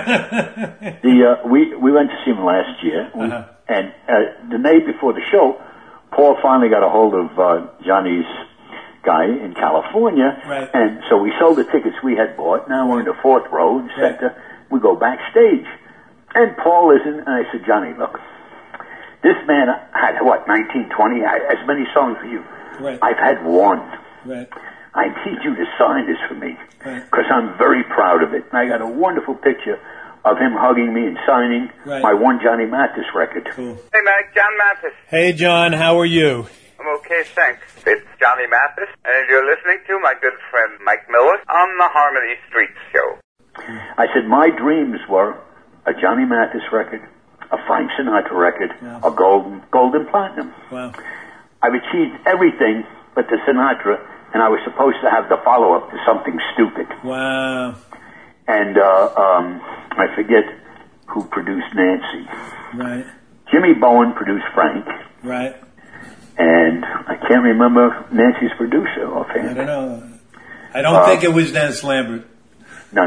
[SPEAKER 8] know.
[SPEAKER 10] We went to see him last year, and the night before the show, Paul finally got a hold of Johnny's guy in California,
[SPEAKER 8] right.
[SPEAKER 10] And so we sold the tickets we had bought. Now we're in the 4th row in center. Right. We go backstage, and Paul isn't. And I said, "Johnny, look, this man had 19, 20, as many songs as you.
[SPEAKER 8] Right.
[SPEAKER 10] I've had one.
[SPEAKER 8] Right.
[SPEAKER 10] I need you to sign this for me because I'm very proud of it." And I got a wonderful picture of him hugging me and signing my one Johnny Mathis record.
[SPEAKER 8] Cool.
[SPEAKER 1] Hey, Mike, John Mathis.
[SPEAKER 8] Hey, John, how are you?
[SPEAKER 1] I'm okay, thanks. It's Johnny Mathis, and you're listening to my good friend Mike Miller on the Harmony Street Show.
[SPEAKER 10] I said my dreams were a Johnny Mathis record, a Frank Sinatra record, a golden platinum.
[SPEAKER 8] Wow.
[SPEAKER 10] I've achieved everything but the Sinatra, and I was supposed to have the follow-up to Something Stupid.
[SPEAKER 8] Wow.
[SPEAKER 10] And I forget who produced Nancy.
[SPEAKER 8] Right.
[SPEAKER 10] Jimmy Bowen produced Frank.
[SPEAKER 8] Right.
[SPEAKER 10] And I can't remember Nancy's producer offhand.
[SPEAKER 8] I don't know. I don't think it was Dennis Lambert.
[SPEAKER 10] No.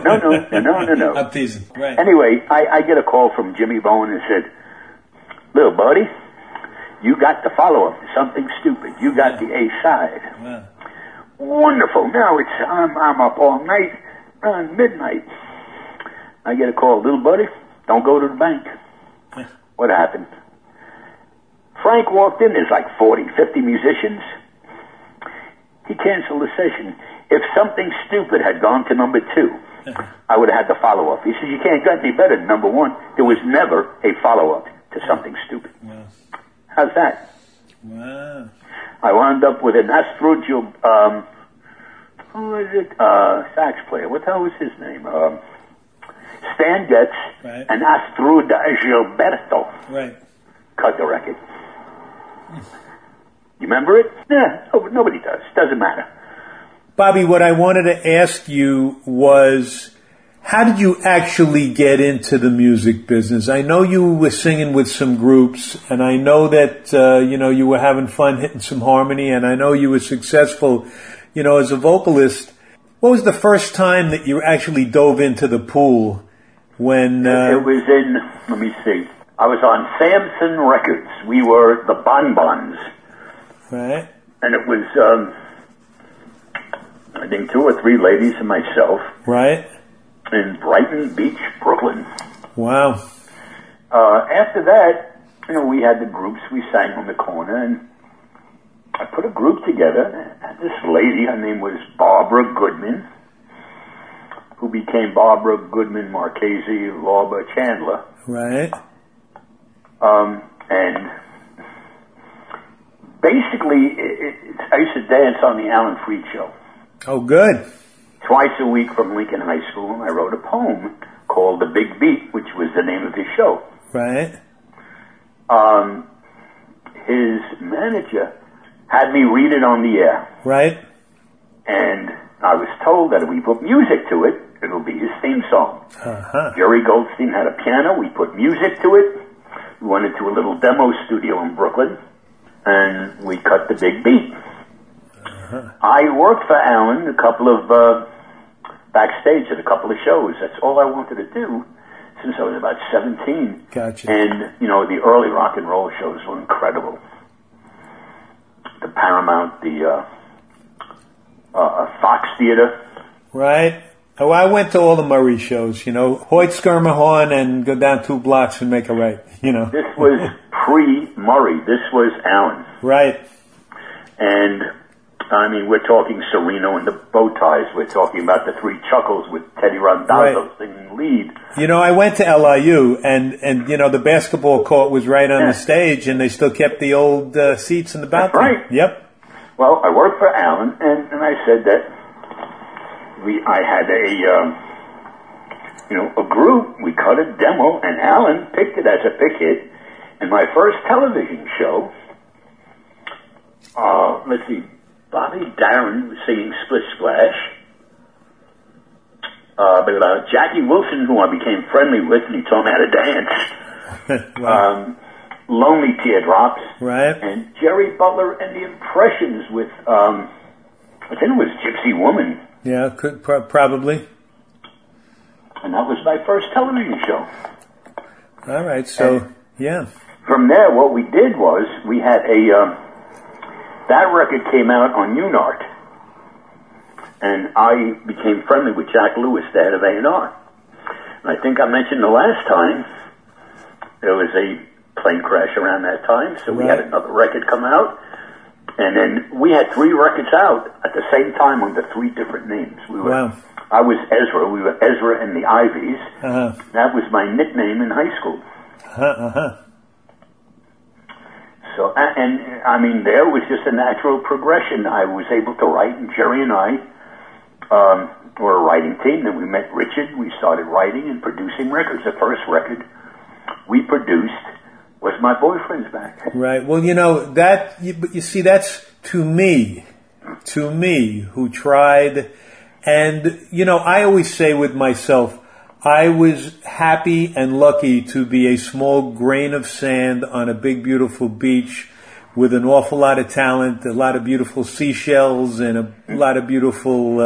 [SPEAKER 8] I'm teasing. Right.
[SPEAKER 10] Anyway, I get a call from Jimmy Bowen and said, "Little buddy, you got the follow-up to Something Stupid. You got the A side."
[SPEAKER 8] Wow.
[SPEAKER 10] Wonderful. Now I'm up all night, around midnight. I get a call, "Little buddy, don't go to the bank." What happened? Frank walked in, there's like 40, 50 musicians. He canceled the session. If Something Stupid had gone to number 2, I would have had the follow-up. He says, "You can't get any better than number 1. There was never a follow-up to Something Stupid."
[SPEAKER 8] Yeah.
[SPEAKER 10] How's that?
[SPEAKER 8] Wow.
[SPEAKER 10] I wound up with an Astrudgio, who is it? Sax player. What the hell was his name? Stan Getz and Astrud Gilberto.
[SPEAKER 8] Right.
[SPEAKER 10] Cut the record. You remember it? Yeah, nobody does. Doesn't matter.
[SPEAKER 8] Bobby, what I wanted to ask you was, how did you actually get into the music business? I know you were singing with some groups, and I know that, you were having fun hitting some harmony, and I know you were successful, as a vocalist. What was the first time that you actually dove into the pool when...
[SPEAKER 10] It was in, let me see, I was on Samson Records. We were the Bonbons.
[SPEAKER 8] Right.
[SPEAKER 10] And it was, I think 2 or 3 ladies and myself.
[SPEAKER 8] Right.
[SPEAKER 10] In Brighton Beach, Brooklyn.
[SPEAKER 8] Wow.
[SPEAKER 10] After that, we had the groups. We sang on the corner, and I put a group together. And this lady, her name was Barbara Goodman, who became Barbara Goodman Marchese Lorber Chandler.
[SPEAKER 8] Right.
[SPEAKER 10] And basically, I used to dance on the Alan Freed Show.
[SPEAKER 8] Oh, good.
[SPEAKER 10] Twice a week from Lincoln High School, and I wrote a poem called The Big Beat, which was the name of his show.
[SPEAKER 8] Right.
[SPEAKER 10] His manager had me read it on the air.
[SPEAKER 8] Right.
[SPEAKER 10] And I was told that if we put music to it, it'll be his theme song.
[SPEAKER 8] Uh-huh.
[SPEAKER 10] Jerry Goldstein had a piano. We put music to it. We went into a little demo studio in Brooklyn, and we cut The Big Beat. Uh-huh. I worked for Alan a couple of backstage at a couple of shows. That's all I wanted to do since I was about 17.
[SPEAKER 8] Gotcha.
[SPEAKER 10] And, the early rock and roll shows were incredible. The Paramount, the Fox Theater.
[SPEAKER 8] Right. Oh, I went to all the Murray shows, Hoyt Schermerhorn and go down 2 blocks and make a right,
[SPEAKER 10] This was pre-Murray. This was Alan.
[SPEAKER 8] Right.
[SPEAKER 10] And... we're talking Sereno and the Bow Ties. We're talking about the 3 Chuckles with Teddy Randazzo singing lead.
[SPEAKER 8] I went to LIU, and the basketball court was right on the stage, and they still kept the old seats in the balcony.
[SPEAKER 10] That's right.
[SPEAKER 8] Yep.
[SPEAKER 10] Well, I worked for Alan, and I said that I had a group. We cut a demo, and Alan picked it as a big hit. And my first television show, let's see, Bobby Darin was singing Splish Splash. But Jackie Wilson, who I became friendly with, and he taught me how to dance.
[SPEAKER 8] Wow.
[SPEAKER 10] Lonely Teardrops.
[SPEAKER 8] Right.
[SPEAKER 10] And Jerry Butler and the Impressions with, I think it was Gypsy Woman.
[SPEAKER 8] Yeah, probably.
[SPEAKER 10] And that was my first television show.
[SPEAKER 8] All right, so, yeah.
[SPEAKER 10] From there, what we did was, we had that record came out on Unart, and I became friendly with Jack Lewis, the head of A&R. And I think I mentioned the last time, there was a plane crash around that time, so we had another record come out, and then we had 3 records out at the same time under 3 different names. I was Ezra. We were Ezra and the Ivies.
[SPEAKER 8] Uh-huh.
[SPEAKER 10] That was my nickname in high school.
[SPEAKER 8] Uh-huh.
[SPEAKER 10] So, there was just a natural progression. I was able to write, and Jerry and I were a writing team. Then we met Richard. We started writing and producing records. The first record we produced was My Boyfriend's Back.
[SPEAKER 8] Right. Well, you see, that's to me, who tried. And, I always say with myself, I was happy and lucky to be a small grain of sand on a big, beautiful beach with an awful lot of talent, a lot of beautiful seashells, and a lot of beautiful,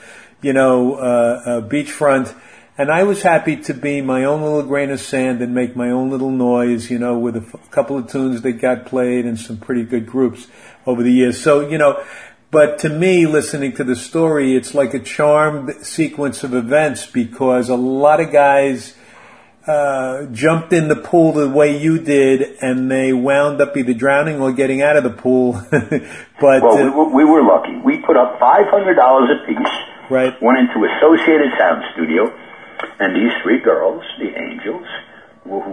[SPEAKER 8] beachfront. And I was happy to be my own little grain of sand and make my own little noise, with a couple of tunes that got played and some pretty good groups over the years. So, but to me, listening to the story, it's like a charmed sequence of events because a lot of guys jumped in the pool the way you did, and they wound up either drowning or getting out of the pool. But
[SPEAKER 10] we were lucky. We put up $500 a piece.
[SPEAKER 8] Right.
[SPEAKER 10] Went into Associated Sound Studio, and these 3 girls, the Angels, who were singing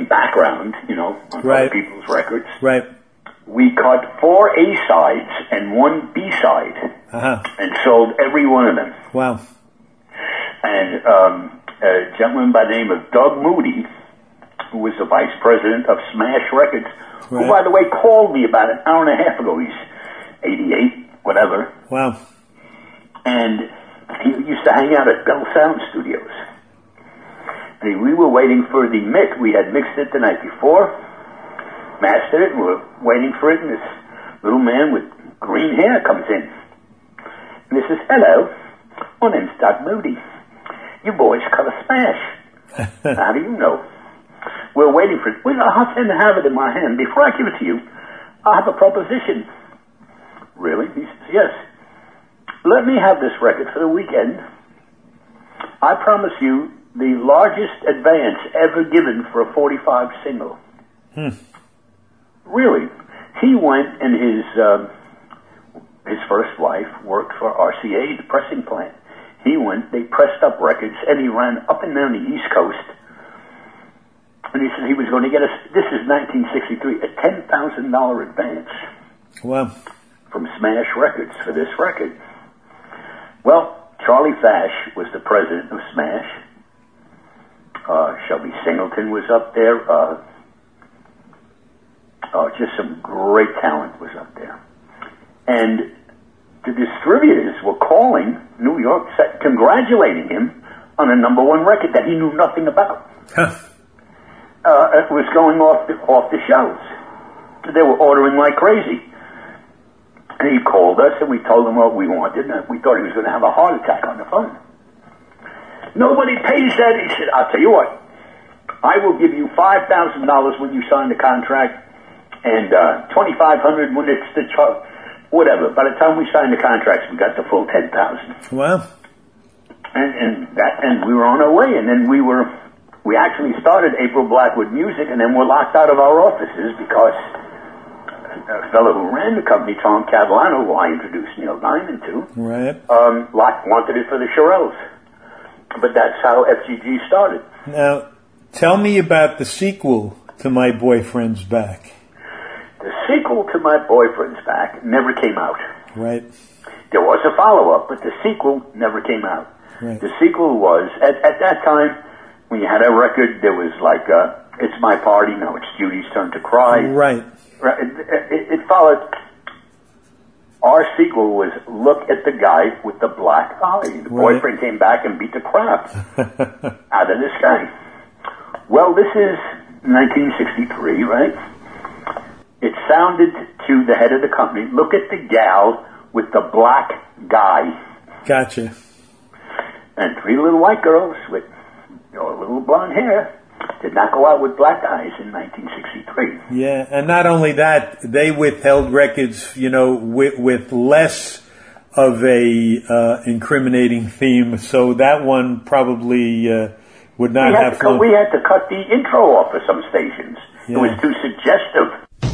[SPEAKER 10] background, on other people's records.
[SPEAKER 8] Right.
[SPEAKER 10] We cut 4 A-sides and 1 B-side and sold every one of them.
[SPEAKER 8] Wow.
[SPEAKER 10] And a gentleman by the name of Doug Moody, who was the vice president of Smash Records, who, by the way, called me about an hour and a half ago. He's 88, whatever.
[SPEAKER 8] Wow.
[SPEAKER 10] And he used to hang out at Bell Sound Studios. And we were waiting for the mix. We had mixed it the night before, mastered it, and we were waiting for it, and this little man with green hair comes in. And he says, "Hello, my name's Doug Moody. You boys cut a Smash." "How do you know?" "We're waiting for it." "Well, I happen to have it in my hand. Before I give it to you, I have a proposition." "Really?" He says, "Yes. Let me have this record for the weekend. I promise you the largest advance ever given for a 45 single." Really? He went, and his first wife worked for RCA, the pressing plant. He went, they pressed up records, and he ran up and down the East Coast. And he said he was going to get us, this is 1963, a $10,000 advance.
[SPEAKER 8] Wow.
[SPEAKER 10] From Smash Records for this record. Well, Charlie Fash was the president of Smash. Shelby Singleton was up there. Just some great talent was up there. And the distributors were calling New York, congratulating him on a #1 record that he knew nothing about. It was going off the shelves. They were ordering like crazy. And he called us, and we told him what we wanted, and we thought he was going to have a heart attack on the phone. "Nobody pays that." He said, "I'll tell you what, I will give you $5,000 when you sign the contract, and $2,500 when it's the whatever. By the time we signed the contracts, we got the full $10,000.
[SPEAKER 8] Wow.
[SPEAKER 10] And we were on our way, and then we actually started April Blackwood Music, and then were locked out of our offices because a fellow who ran the company, Tom Catalano, who I introduced Neil Diamond to, wanted it for the Shirelles. But that's how FGG started.
[SPEAKER 8] Now, tell me about the sequel to My Boyfriend's Back.
[SPEAKER 10] The sequel to My Boyfriend's Back never came out.
[SPEAKER 8] Right.
[SPEAKER 10] There was a follow-up, but the sequel never came out.
[SPEAKER 8] Right.
[SPEAKER 10] The sequel was, at that time, when you had a record, there was like, It's My Party, now it's Judy's Turn to Cry.
[SPEAKER 8] Right.
[SPEAKER 10] It followed. Our sequel was Look at the Guy with the Black Eye. The boyfriend came back and beat the crap out of this guy. Well, this is 1963, right? It sounded to the head of the company, look at the gal with the black guy.
[SPEAKER 8] Gotcha.
[SPEAKER 10] And 3 little white girls with little blonde hair did not go out with black guys in 1963.
[SPEAKER 8] Yeah, and not only that, they withheld records, with less of a incriminating theme, so that one probably would not have flown.
[SPEAKER 10] We had to cut the intro off of some stations. Yeah. It was too suggestive.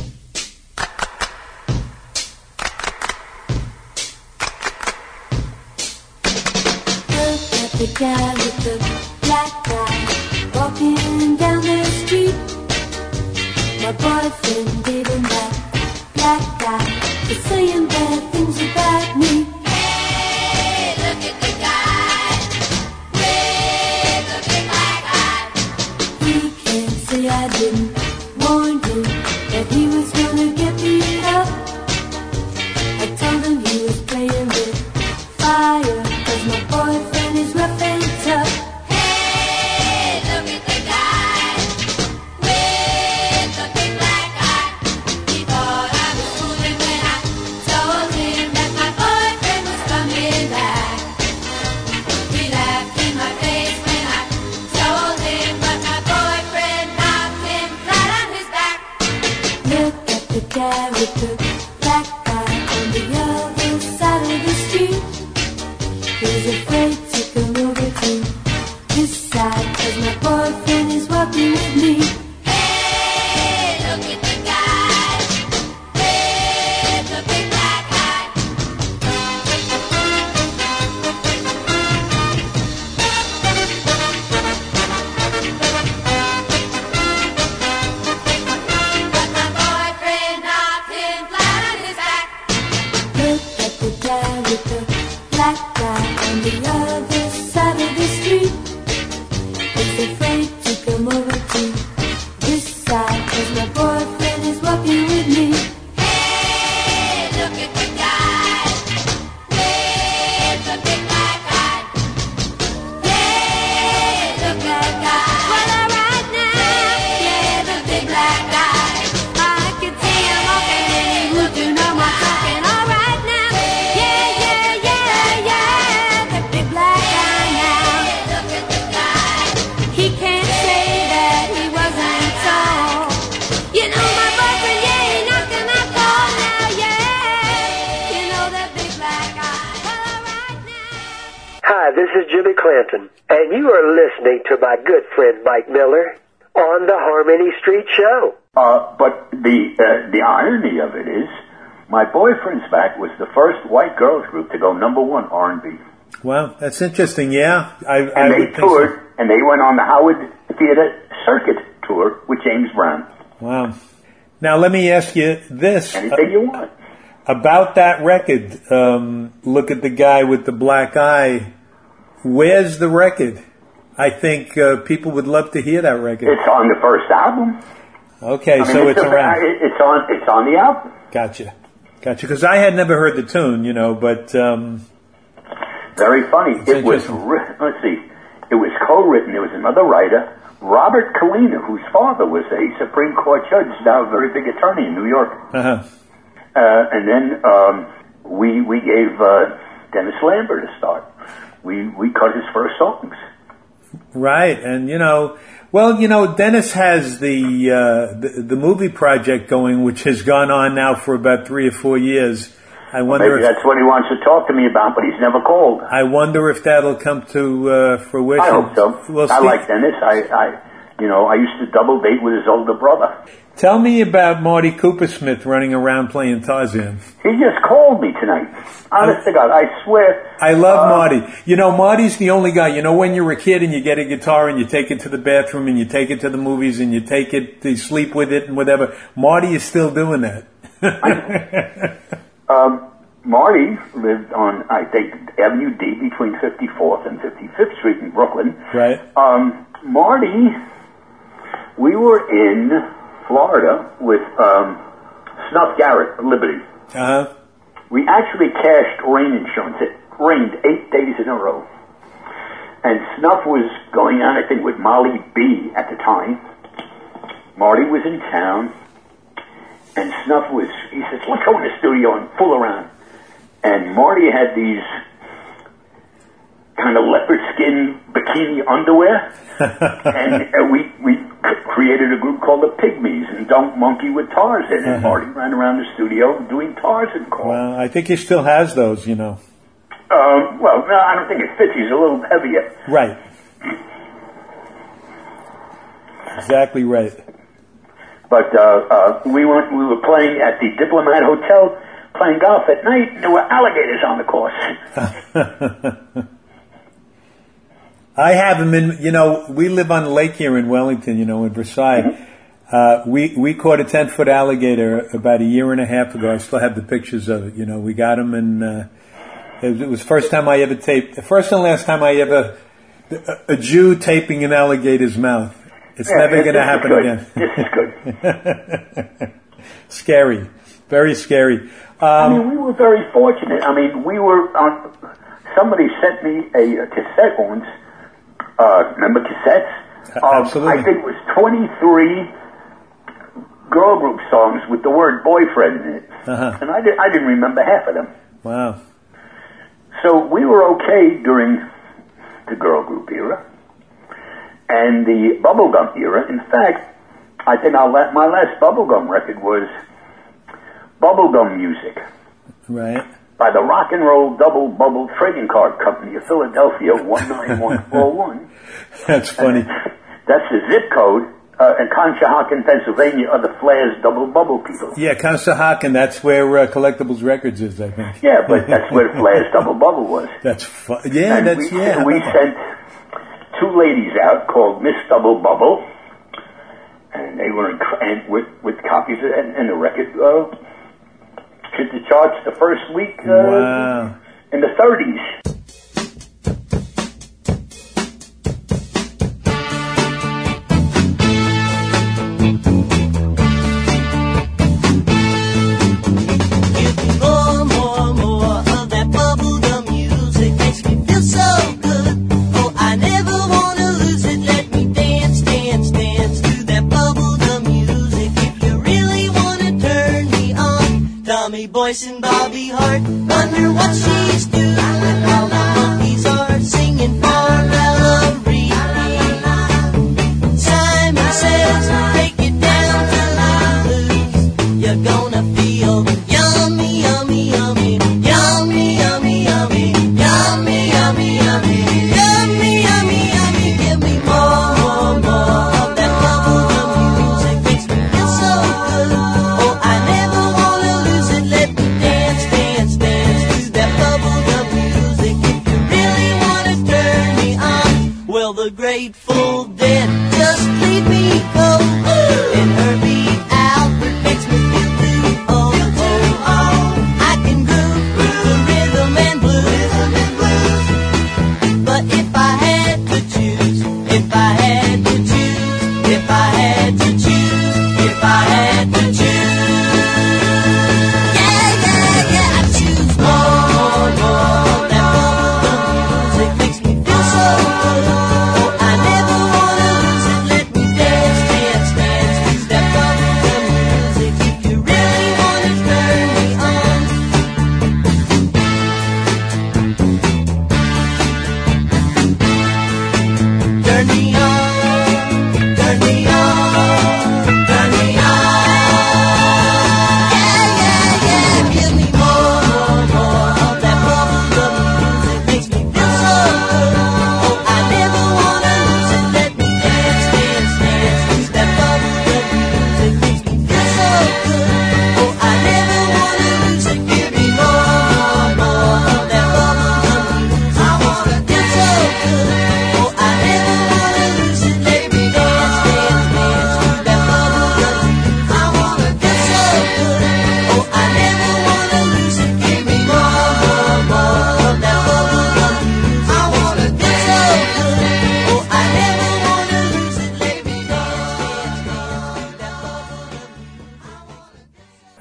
[SPEAKER 14] Look at the guy with the black eye walking down the street. My boyfriend gave him that black eye for saying bad things about me. Hey, look at the guy with the big black eye. He can't say I didn't warn him that he was gonna get beat up. I told him he was playing with fire, 'cause my boyfriend is rough and tough. Guy with the black eye on the other side of the street. He's afraid to come over to this side, 'cause my boyfriend is walking with me. Hey, look at the guy with the big black eye.
[SPEAKER 15] this is Jimmy Clanton, and you are listening to my good friend Mike Miller on the Harmony Street Show.
[SPEAKER 10] But the irony of it is, My Boyfriend's Back was the first white girls group to go #1 R&B.
[SPEAKER 8] Wow, that's interesting. Yeah,
[SPEAKER 10] and they toured, and they went on the Howard Theater Circuit tour with James Brown.
[SPEAKER 8] Wow. Now let me ask you this:
[SPEAKER 10] anything you want
[SPEAKER 8] about that record. Look at the guy with the black eye. Where's the record? I think people would love to hear that record.
[SPEAKER 10] It's on the first album.
[SPEAKER 8] Okay, so it's around.
[SPEAKER 10] It's on the album.
[SPEAKER 8] Gotcha. Because I had never heard the tune, but.
[SPEAKER 10] Very funny. It was, let's see, it was co-written. There was another writer, Robert Kalina, whose father was a Supreme Court judge, now a very big attorney in New York.
[SPEAKER 8] Uh-huh.
[SPEAKER 10] And then we gave Dennis Lambert a start. We cut his first songs.
[SPEAKER 8] Right, and Dennis has the movie project going, which has gone on now for about 3 or 4 years. I wonder
[SPEAKER 10] maybe that's what he wants to talk to me about, but he's never called.
[SPEAKER 8] I wonder if that'll come to fruition.
[SPEAKER 10] I hope so.
[SPEAKER 8] Well,
[SPEAKER 10] I like Dennis. I used to double date with his older brother.
[SPEAKER 8] Tell me about Marty Coopersmith running around playing Tarzan.
[SPEAKER 10] He just called me tonight. Honest to God, I swear.
[SPEAKER 8] I love Marty. Marty's the only guy. When you're a kid and you get a guitar and you take it to the bathroom and you take it to the movies and you take it to sleep with it and whatever, Marty is still doing that.
[SPEAKER 10] Marty lived on, I think, Avenue D between 54th and 55th Street in Brooklyn.
[SPEAKER 8] Right.
[SPEAKER 10] Marty, we were in Florida with Snuff Garrett of Liberty.
[SPEAKER 8] Uh-huh.
[SPEAKER 10] We actually cashed rain insurance. It rained 8 days in a row. And Snuff was going on, I think, with Molly B at the time. Marty was in town. And Snuff he says, let's go in the studio and fool around. And Marty had these kind of leopard skin bikini underwear. And we created a group called the Pygmies and Don't Monkey with Tarzan. And Marty ran around the studio doing Tarzan calls.
[SPEAKER 8] Well, I think he still has those,
[SPEAKER 10] Well, no, I don't think it fits. He's a little heavier.
[SPEAKER 8] Right. Exactly right.
[SPEAKER 10] But we were playing at the Diplomat Hotel, playing golf at night, and there were alligators on the course.
[SPEAKER 8] I have them in, we live on the lake here in Wellington, in Versailles. We caught a 10-foot alligator about 1.5 years ago. I still have the pictures of it. We got them, and it was the first and last time I ever, a Jew taping an alligator's mouth. It's never going to happen again.
[SPEAKER 10] This is good.
[SPEAKER 8] Scary. Very scary.
[SPEAKER 10] We were very fortunate. We were on... Somebody sent me a cassette once. Remember cassettes?
[SPEAKER 8] Absolutely.
[SPEAKER 10] I think it was 23 girl group songs with the word boyfriend in it.
[SPEAKER 8] Uh-huh.
[SPEAKER 10] And I didn't remember half of them.
[SPEAKER 8] Wow.
[SPEAKER 10] So we were okay during the girl group era. And the bubblegum era. In fact, I think my last bubblegum record was Bubblegum Music.
[SPEAKER 8] Right.
[SPEAKER 10] By the Rock and Roll Double Bubble Trading Card Company of Philadelphia, 19141.
[SPEAKER 8] That's funny.
[SPEAKER 10] That's the zip code. In Conshohocken, Pennsylvania, are the Flares Double Bubble people.
[SPEAKER 8] Yeah, Conshohocken, that's where Collectibles Records is, I think.
[SPEAKER 10] Yeah, but that's where the Flares Double Bubble was.
[SPEAKER 8] That's fun. Yeah,
[SPEAKER 10] and we sent 2 ladies out called Miss Double Bubble, and they were with copies and the record hit the charts the first week
[SPEAKER 8] wow.
[SPEAKER 10] in the 30s.
[SPEAKER 6] More of that bubblegum music makes me feel so good. Oh, I never want to lose it. Let me dance to that bubblegum music. If you really want to turn me on, Tommy Boyce and Bobby Hart, wonder what she's doing while the monkeys are singing for Valerie. Simon says, take it down to the blues. You're gonna feel yummy, yummy, yummy, yummy, yummy, yummy, yummy, yummy, yummy.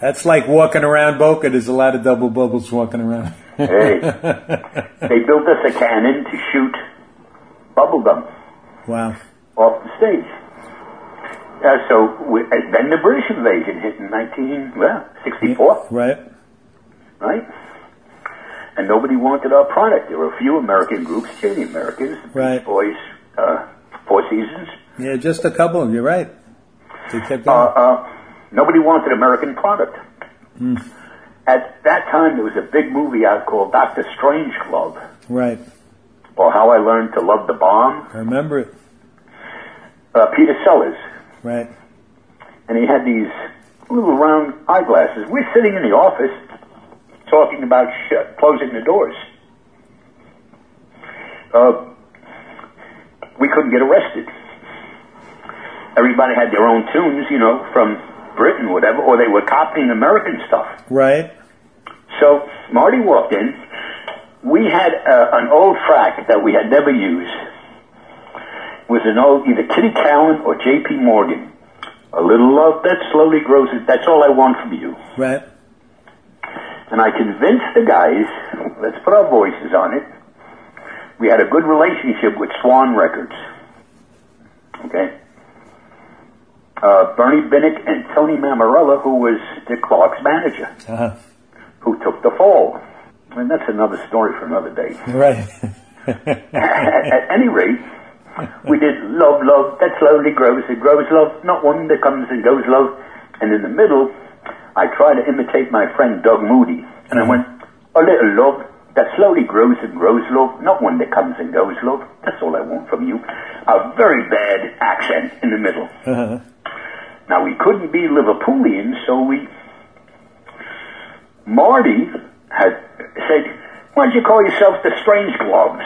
[SPEAKER 8] That's like walking around Boca. There's a lot of double bubbles walking around.
[SPEAKER 10] Hey, they built us a cannon to shoot bubble gum.
[SPEAKER 8] Wow.
[SPEAKER 10] Off the stage. Then the British invasion hit in 1964.
[SPEAKER 8] Right.
[SPEAKER 10] Right? And nobody wanted our product. There were a few American groups, Cheney Americans, the Beach Boys, Four Seasons.
[SPEAKER 8] Yeah, just a couple. You're right. They kept going.
[SPEAKER 10] Nobody wanted American product.
[SPEAKER 8] Mm.
[SPEAKER 10] At that time, there was a big movie out called Dr. Strangelove.
[SPEAKER 8] Right.
[SPEAKER 10] Or How I Learned to Love the Bomb.
[SPEAKER 8] I remember it.
[SPEAKER 10] Peter Sellers.
[SPEAKER 8] Right.
[SPEAKER 10] And he had these little round eyeglasses. We're sitting in the office talking about closing the doors. We couldn't get arrested. Everybody had their own tunes, from Britain, whatever, or they were copying American stuff.
[SPEAKER 8] Right.
[SPEAKER 10] So Marty walked in. We had an old track that we had never used. It was an old, either Kitty Cowan or J.P. Morgan. A little love that slowly grows. That's all I want from you.
[SPEAKER 8] Right.
[SPEAKER 10] And I convinced the guys, let's put our voices on it. We had a good relationship with Swan Records. Okay? Bernie Binnick and Tony Mamarella, who was Dick Clark's manager, who took the fall. And that's another story for another day.
[SPEAKER 8] Right.
[SPEAKER 10] At any rate, we did Love, Love, that slowly grows. It grows, love, not one that comes and goes, love. And in the middle, I tried to imitate my friend Doug Moody. And I went, a little love that slowly grows and grows, love, not one that comes and goes, love. That's all I want from you. A very bad accent in the middle. Now, we couldn't be Liverpoolians, so Marty had said, why don't you call yourself the Strange Gloves?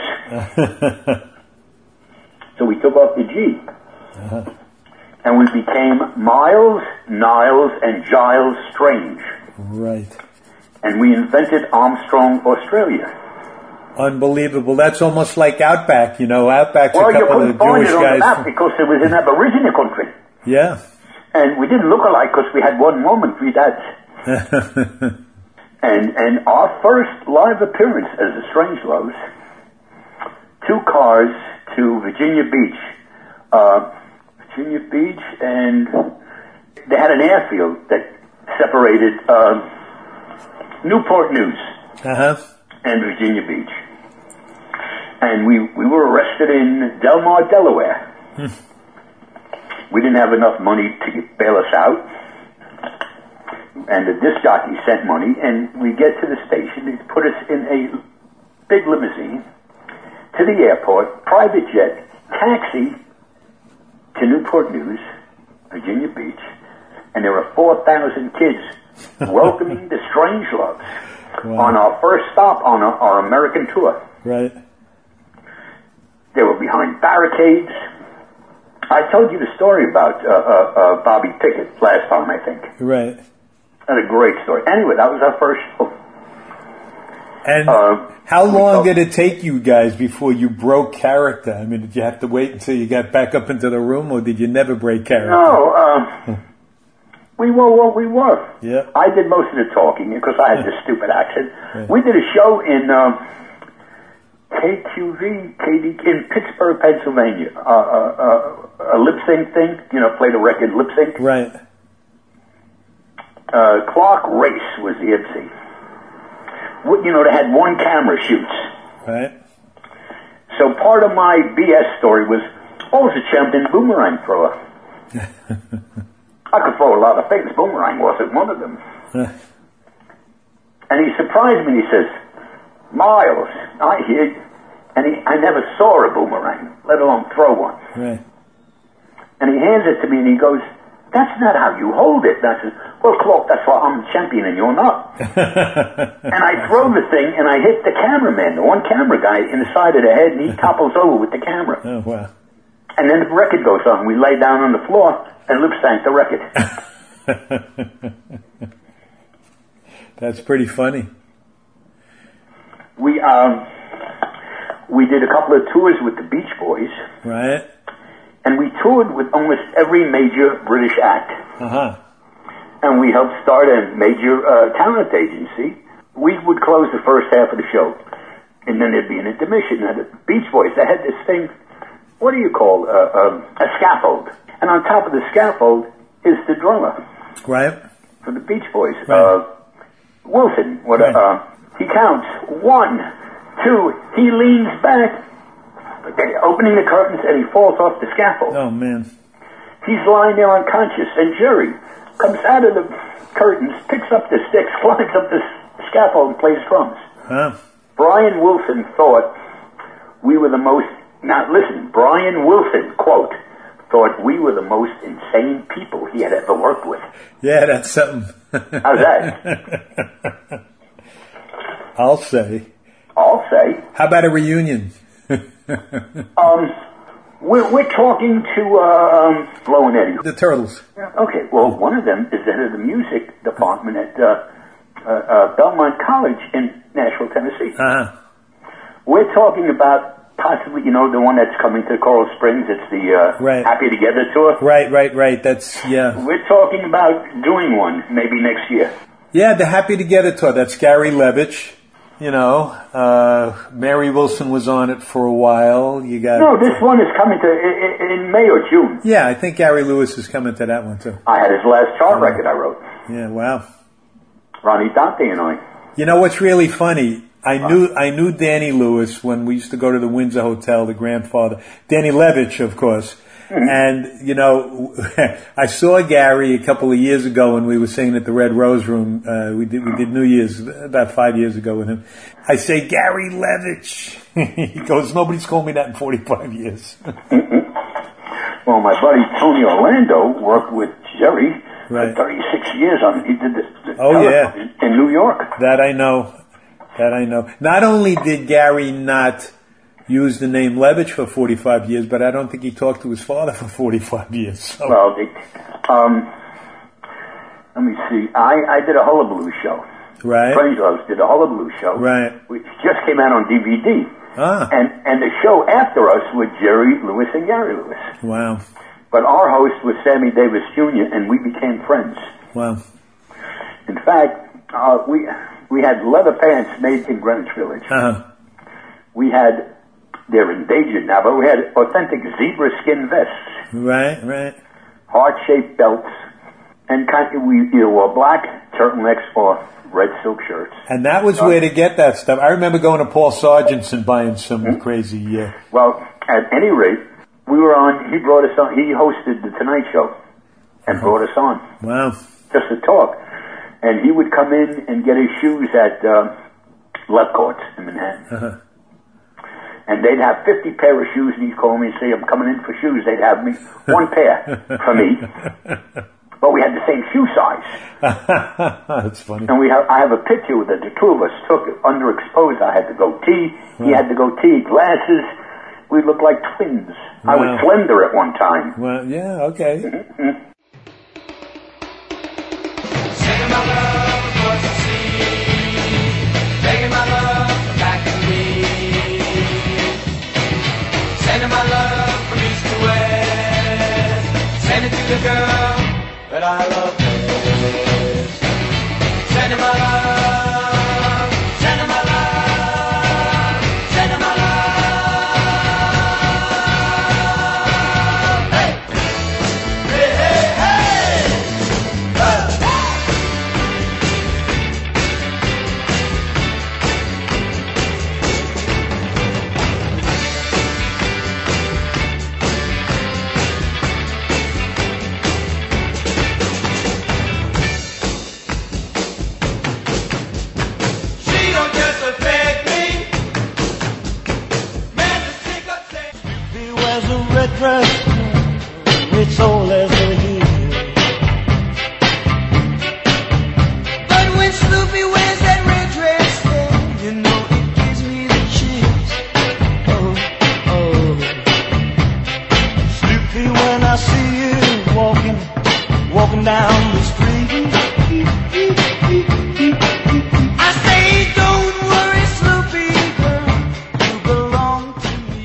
[SPEAKER 10] So we took off the G. And we became Miles, Niles, and Giles Strange.
[SPEAKER 8] Right.
[SPEAKER 10] And we invented Armstrong, Australia.
[SPEAKER 8] Unbelievable. That's almost like Outback, Outback's
[SPEAKER 10] well,
[SPEAKER 8] a couple of Jewish
[SPEAKER 10] on
[SPEAKER 8] guys.
[SPEAKER 10] The map because it was an Aboriginal country.
[SPEAKER 8] Yeah.
[SPEAKER 10] And we didn't look alike because we had one mom and three dads. And our first live appearance as the Strangeloves, 2 cars to Virginia Beach. And they had an airfield that separated Newport News and Virginia Beach. And we were arrested in Delmar, Delaware. We didn't have enough money to bail us out. And the disc jockey sent money, and we get to the station. They put us in a big limousine to the airport, private jet, taxi to Newport News, Virginia Beach, and there were 4,000 kids welcoming the Strangeloves on our first stop on our American tour.
[SPEAKER 8] Right.
[SPEAKER 10] They were behind barricades. I told you the story about Bobby Pickett last time, I think.
[SPEAKER 8] Right.
[SPEAKER 10] That's a great story. Anyway, that was our first show.
[SPEAKER 8] And how long did it take you guys before you broke character? I mean, did you have to wait until you got back up into the room, or did you never break character?
[SPEAKER 10] No, we were what we were.
[SPEAKER 8] Yeah.
[SPEAKER 10] I did most of the talking because I had this stupid accent.
[SPEAKER 8] Right.
[SPEAKER 10] We did a show in KQV in Pittsburgh, Pennsylvania. A lip sync thing, played a record lip sync.
[SPEAKER 8] Right.
[SPEAKER 10] Clark Race was the MC. They had one camera shoots.
[SPEAKER 8] Right.
[SPEAKER 10] So part of my BS story was, I was a champion boomerang thrower. I could throw a lot of things. Boomerang wasn't one of them. And he surprised me and he says, Miles, I hear, and I never saw a boomerang, let alone throw one.
[SPEAKER 8] Right.
[SPEAKER 10] And he hands it to me and he goes, that's not how you hold it. And I said, well, Clark, that's why I'm champion and you're not. And I throw the thing and I hit the cameraman, the one camera guy, in the side of the head, and he topples over with the camera.
[SPEAKER 8] Oh, wow.
[SPEAKER 10] And then the record goes on. We lay down on the floor and lip sank the record.
[SPEAKER 8] That's pretty funny.
[SPEAKER 10] We did a couple of tours with the Beach Boys.
[SPEAKER 8] Right.
[SPEAKER 10] And we toured with almost every major British act. and we helped start a major talent agency. We would close the first half of the show, and then there'd be an intermission. And the Beach Boys, they had this thing, what do you call a scaffold? And on top of the scaffold is the drummer.
[SPEAKER 8] Right.
[SPEAKER 10] For the Beach Boys.
[SPEAKER 8] Right.
[SPEAKER 10] Wilson.
[SPEAKER 8] Right.
[SPEAKER 10] He counts 1, 2, he leans back, opening the curtains, and he falls off the scaffold.
[SPEAKER 8] Oh, man.
[SPEAKER 10] He's lying there unconscious, and Jerry comes out of the curtains, picks up the sticks, climbs up the scaffold, and plays drums.
[SPEAKER 8] Huh.
[SPEAKER 10] Brian Wilson thought we were the most... Now, listen, Brian Wilson, quote, thought we were the most insane people he had ever worked with.
[SPEAKER 8] Yeah, that's something.
[SPEAKER 10] How's that?
[SPEAKER 8] I'll say.
[SPEAKER 10] How
[SPEAKER 8] about a reunion?
[SPEAKER 10] We're talking to Flo and Eddie.
[SPEAKER 8] The Turtles.
[SPEAKER 10] Okay, well, one of them is the head of the music department at Belmont College in Nashville, Tennessee.
[SPEAKER 8] Uh-huh.
[SPEAKER 10] We're talking about possibly, the one that's coming to Coral Springs. It's the Happy Together tour.
[SPEAKER 8] Right. That's, yeah.
[SPEAKER 10] We're talking about doing one maybe next year.
[SPEAKER 8] Yeah, the Happy Together tour. That's Gary Levitch. Mary Wilson was on it for a while. You got
[SPEAKER 10] No, this one is coming in May or June.
[SPEAKER 8] Yeah, I think Gary Lewis is coming to that one too.
[SPEAKER 10] I had his last chart record I wrote.
[SPEAKER 8] Yeah, wow.
[SPEAKER 10] Ronnie Dante and I.
[SPEAKER 8] You know what's really funny? I knew Danny Lewis when we used to go to the Windsor Hotel, the grandfather. Danny Levitch, of course. Mm-hmm. And, I saw Gary a couple of years ago when we were singing at the Red Rose Room. We did New Year's about 5 years ago with him. I say, Gary Levitch. He goes, nobody's called me that in 45 years.
[SPEAKER 10] Well, my buddy Tony Orlando worked with Jerry for 36 years. He did this in New York.
[SPEAKER 8] That I know. Not only did Gary not used the name Levitch for 45 years, but I don't think he talked to his father for 45 years. So.
[SPEAKER 10] Well, let me see. I did a Hullabaloo show.
[SPEAKER 8] Right.
[SPEAKER 10] Strangeloves did a Hullabaloo show.
[SPEAKER 8] Right.
[SPEAKER 10] Which just came out on DVD.
[SPEAKER 8] Ah.
[SPEAKER 10] And the show after us was Jerry Lewis and Gary Lewis.
[SPEAKER 8] Wow.
[SPEAKER 10] But our host was Sammy Davis Jr., and we became friends.
[SPEAKER 8] Wow.
[SPEAKER 10] In fact, we had leather pants made in Greenwich Village.
[SPEAKER 8] Uh-huh.
[SPEAKER 10] We had... They're endangered now, but we had authentic zebra skin vests.
[SPEAKER 8] Right.
[SPEAKER 10] Heart-shaped belts. And we either wore black turtlenecks or red silk shirts.
[SPEAKER 8] And that was where to get that stuff. I remember going to Paul Sargent's and buying some crazy...
[SPEAKER 10] Well, at any rate, we were on... He brought us on... He hosted The Tonight Show and brought us on.
[SPEAKER 8] Wow.
[SPEAKER 10] Just to talk. And he would come in and get his shoes at Lefcourt's in Manhattan.
[SPEAKER 8] Uh-huh.
[SPEAKER 10] And they'd have 50 pair of shoes, and he'd call me and say, I'm coming in for shoes. They'd have me one pair for me. But we had the same shoe size.
[SPEAKER 8] That's funny.
[SPEAKER 10] And I have a picture that the two of us took underexposed. I had the goatee. He had the goatee, glasses. We looked like twins. Wow. I was slender at one time.
[SPEAKER 8] Well, yeah, okay.
[SPEAKER 10] Mm-hmm.
[SPEAKER 6] Singing my love across the sea, begging my love come back to me. Sending my love from east to west, send it to the girl that I love best. Sending my love, sending my love, sending my love. Hey, hey, hey, hey.
[SPEAKER 7] Dress, it's all as they hear.
[SPEAKER 6] But when Snoopy wears that red dress, then you know it gives me the chills.
[SPEAKER 7] Oh, Snoopy, when I see you walking down the street,
[SPEAKER 6] I say, don't worry, Snoopy, girl, you belong to me.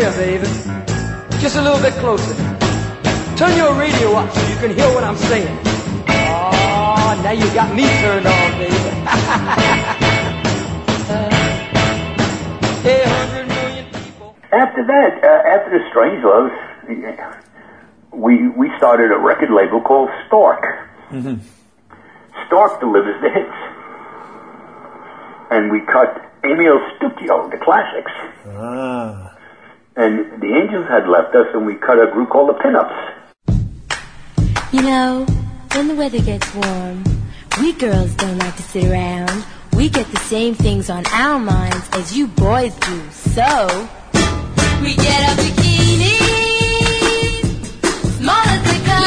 [SPEAKER 16] here, baby. Just a little bit closer. Turn your radio up so you can hear what I'm saying. Oh, now you got me turned on, baby. Yeah, 100 million people.
[SPEAKER 10] After that, after the Strangeloves, we started a record label called Stork.
[SPEAKER 8] Mm-hmm.
[SPEAKER 10] Stork delivers the hits. And we cut Emil Stucchio, the classics.
[SPEAKER 8] Ah.
[SPEAKER 10] And the Angels had left us, and we cut a group called the Pinups.
[SPEAKER 17] You know, when the weather gets warm, we girls don't like to sit around. We get the same things on our minds as you boys do. So, we get a bikini, small as they come.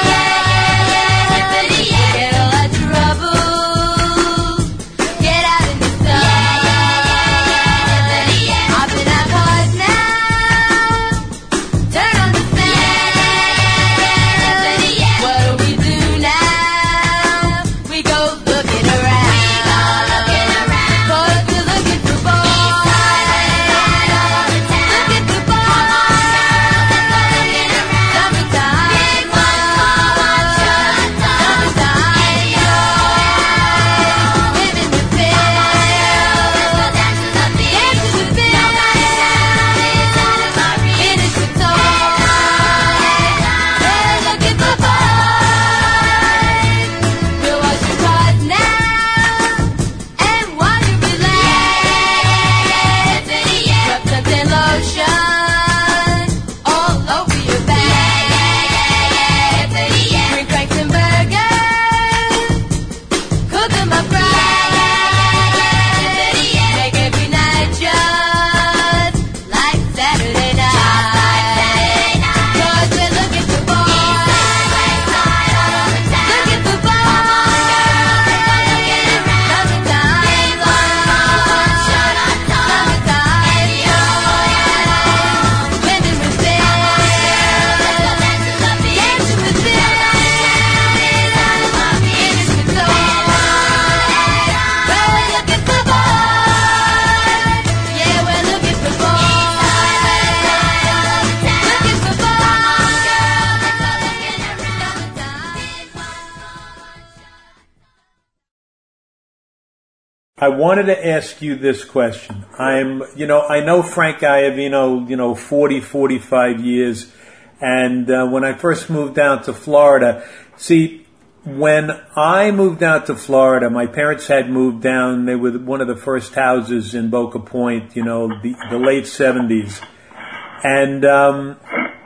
[SPEAKER 17] Get a lot of trouble. Get out in the sun. Hop in our cars now. Turn on the fan. What do we do now? We go looking around. Cause we're looking for boys. Looking for
[SPEAKER 8] I wanted to ask you this question. I know Frank Iavino, 40, 45 years. And when I first moved down to Florida, when I moved down to Florida, my parents had moved down. They were one of the first houses in Boca Point, the late 70s. And,
[SPEAKER 10] Go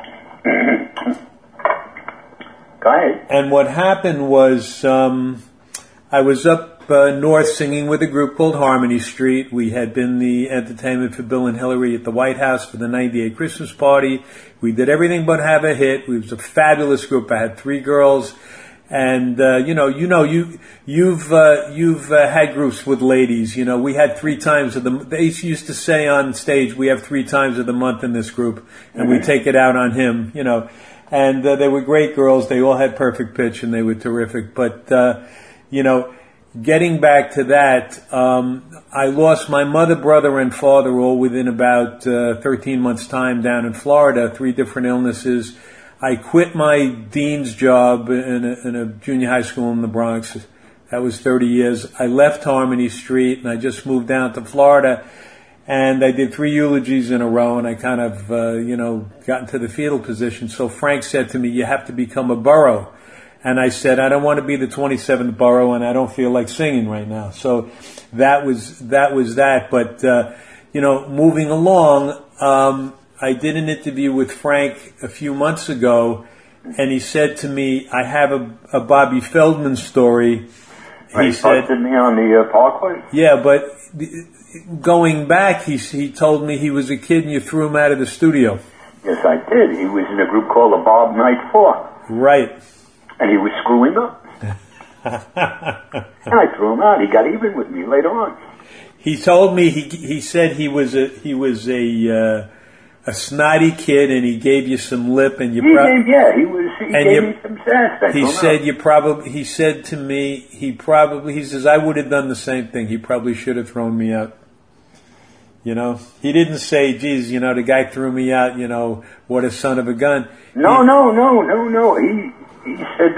[SPEAKER 10] ahead.
[SPEAKER 8] And what happened was, I was up north singing with a group called Harmony Street. We had been the entertainment for Bill and Hillary at the White House for the 98 Christmas party. We did everything but have a hit. It was a fabulous group. I had 3 girls. And, you've had groups with ladies. We had 3 times of the, they used to say on stage, we have 3 times of the month in this group, and we take it out on him, and, they were great girls. They all had perfect pitch and they were terrific. But, getting back to that, I lost my mother, brother, and father all within about 13 months' time down in Florida, 3 different illnesses. I quit my dean's job in a junior high school in the Bronx. That was 30 years. I left Harmony Street, and I just moved down to Florida, and I did 3 eulogies in a row, and I kind of, got into the fetal position. So Frank said to me, you have to become a borough. And I said, I don't want to be the 27th borough, and I don't feel like singing right now. So that was that. But, moving along, I did an interview with Frank a few months ago, and he said to me, I have a Bobby Feldman story.
[SPEAKER 10] He said to me on the Parkway?
[SPEAKER 8] Yeah, but going back, he told me he was a kid and you threw him out of the studio.
[SPEAKER 10] Yes, I did. He was in a group called the Bob Knight 4.
[SPEAKER 8] Right.
[SPEAKER 10] And he was screwing up. And I threw him out. He got even with me later on.
[SPEAKER 8] He told me he said he was a snotty kid and he gave you some lip and you
[SPEAKER 10] he gave me some sass.
[SPEAKER 8] He said to me he says I would have done the same thing. He probably should have thrown me out. You know, he didn't say, geez, you know, the guy threw me out, you know, what a son of a gun.
[SPEAKER 10] No. He said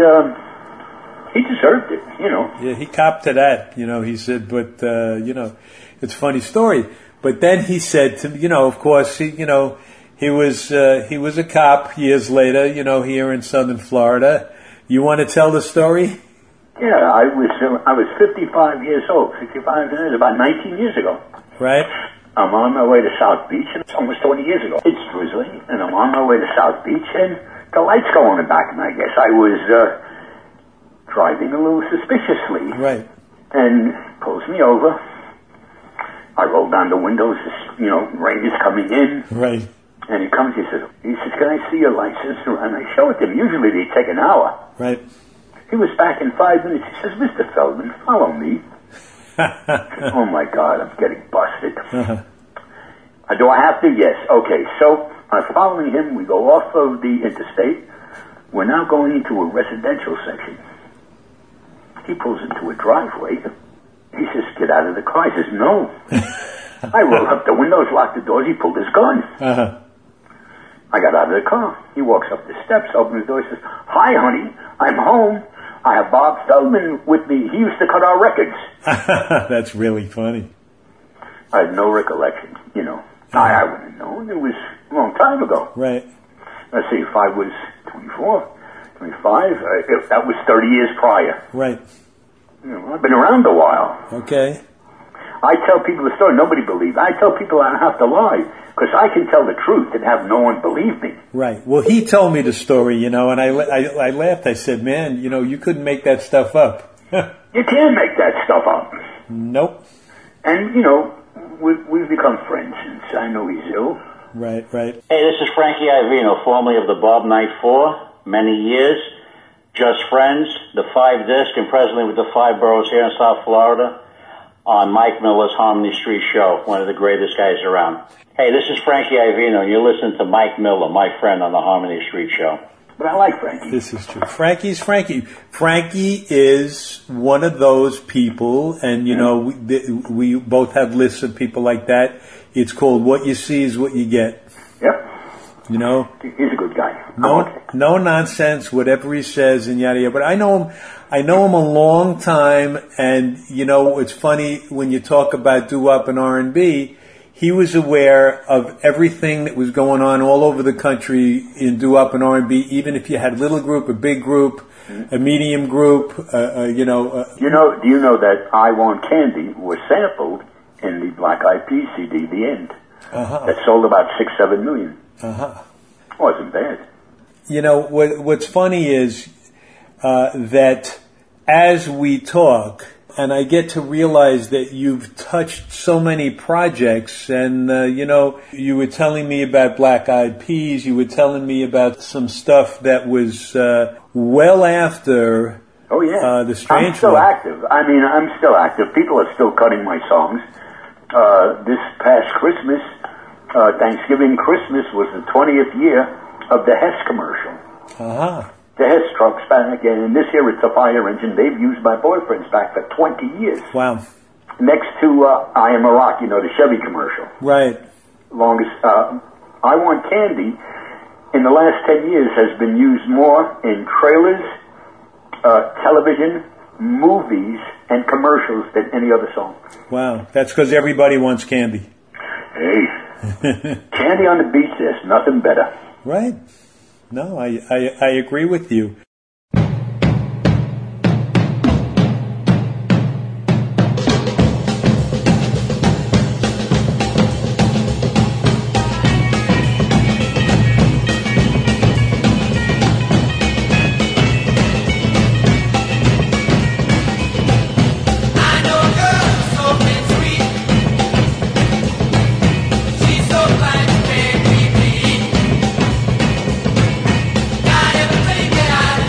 [SPEAKER 10] he deserved it, you know.
[SPEAKER 8] Yeah, he copped to that, you know. He said, but, you know, it's a funny story. But then he said to me, you know, of course, he was a cop years later, you know, here in southern Florida. You want to tell the story?
[SPEAKER 10] Yeah, I was 55 years old. 55 years, about 19 years ago.
[SPEAKER 8] Right.
[SPEAKER 10] I'm on my way to South Beach, and it's almost 20 years ago. It's drizzling, and I'm on my way to South Beach, and the lights go on in the back, and I guess I was driving a little suspiciously.
[SPEAKER 8] Right.
[SPEAKER 10] And pulls me over. I roll down the windows, you know, rain is coming in.
[SPEAKER 8] Right.
[SPEAKER 10] And he comes, he says, can I see your license? And I show it to him. Usually they take an hour.
[SPEAKER 8] Right.
[SPEAKER 10] He was back in 5 minutes. He says, Mr. Feldman, follow me. Oh, my God, I'm getting busted. Do I have to? Yes. Okay, so I'm following him. We go off of the interstate. We're now going into a residential section. He pulls into a driveway. He says, get out of the car. I says, no. I roll up the windows, lock the doors. He pulled his gun. I got out of the car. He walks up the steps, opens the door, says, hi, honey, I'm home. I have Bob Feldman with me. He used to cut our records.
[SPEAKER 8] That's really funny.
[SPEAKER 10] I had no recollection, you know. I wouldn't have known. It was a long time ago.
[SPEAKER 8] Right.
[SPEAKER 10] Let's see, if I was 24, 25, if that was 30 years prior.
[SPEAKER 8] Right.
[SPEAKER 10] You know, I've been around a while.
[SPEAKER 8] Okay.
[SPEAKER 10] I tell people the story. Nobody believes. I tell people I don't have to lie because I can tell the truth and have no one believe me.
[SPEAKER 8] Right. Well, he told me the story, you know, and I laughed. I said, man, you know, you couldn't make that stuff up.
[SPEAKER 10] You can't make that stuff up.
[SPEAKER 8] Nope.
[SPEAKER 10] And, you know, we've become friends since I know he's ill.
[SPEAKER 8] Right.
[SPEAKER 18] Hey, this is Frankie Ivino, formerly of the Bob Knight 4, many years. Just Friends, the 5-disc, and presently with the 5 boroughs here in South Florida on Mike Miller's Harmony Street Show, one of the greatest guys around. Hey, this is Frankie Ivino, and you're listening to Mike Miller, my friend on the Harmony Street Show.
[SPEAKER 10] But I like Frankie.
[SPEAKER 8] This is true. Frankie's Frankie. Frankie is one of those people, and, you know, we both have lists of people like that. It's called What You See Is What You Get.
[SPEAKER 10] Yep.
[SPEAKER 8] You know?
[SPEAKER 10] He's a good guy.
[SPEAKER 8] No nonsense, whatever he says, and yada yada. But I know him a long time, and, you know, it's funny when you talk about doo-wop and R&B, he was aware of everything that was going on all over the country in doo-wop and R&B, even if you had a little group, a big group, a medium group, you know.
[SPEAKER 10] Do you know that I Want Candy was sampled in the Black Eyed Peas CD, The End? That sold about 6-7 million. Wasn't bad.
[SPEAKER 8] You know, what's funny is that as we talk, and I get to realize that you've touched so many projects, and, you know, you were telling me about Black Eyed Peas, you were telling me about some stuff that was well after The Strange
[SPEAKER 10] I'm still active. I mean, I'm still active. People are still cutting my songs. This past Christmas, Thanksgiving Christmas was the 20th year of the Hess commercial. The Hess truck's back, and this year it's a fire engine they've used my boyfriend's back for 20 years.
[SPEAKER 8] Wow.
[SPEAKER 10] Next to I Am a Rock, you know, the Chevy commercial.
[SPEAKER 8] Right.
[SPEAKER 10] Longest, I Want Candy, in the last 10 years, has been used more in trailers, television, movies, and commercials than any other song.
[SPEAKER 8] Wow. That's because everybody wants candy.
[SPEAKER 10] Hey. Candy on the beach, there's nothing better.
[SPEAKER 8] Right. No, I agree with you.
[SPEAKER 6] Got everything that I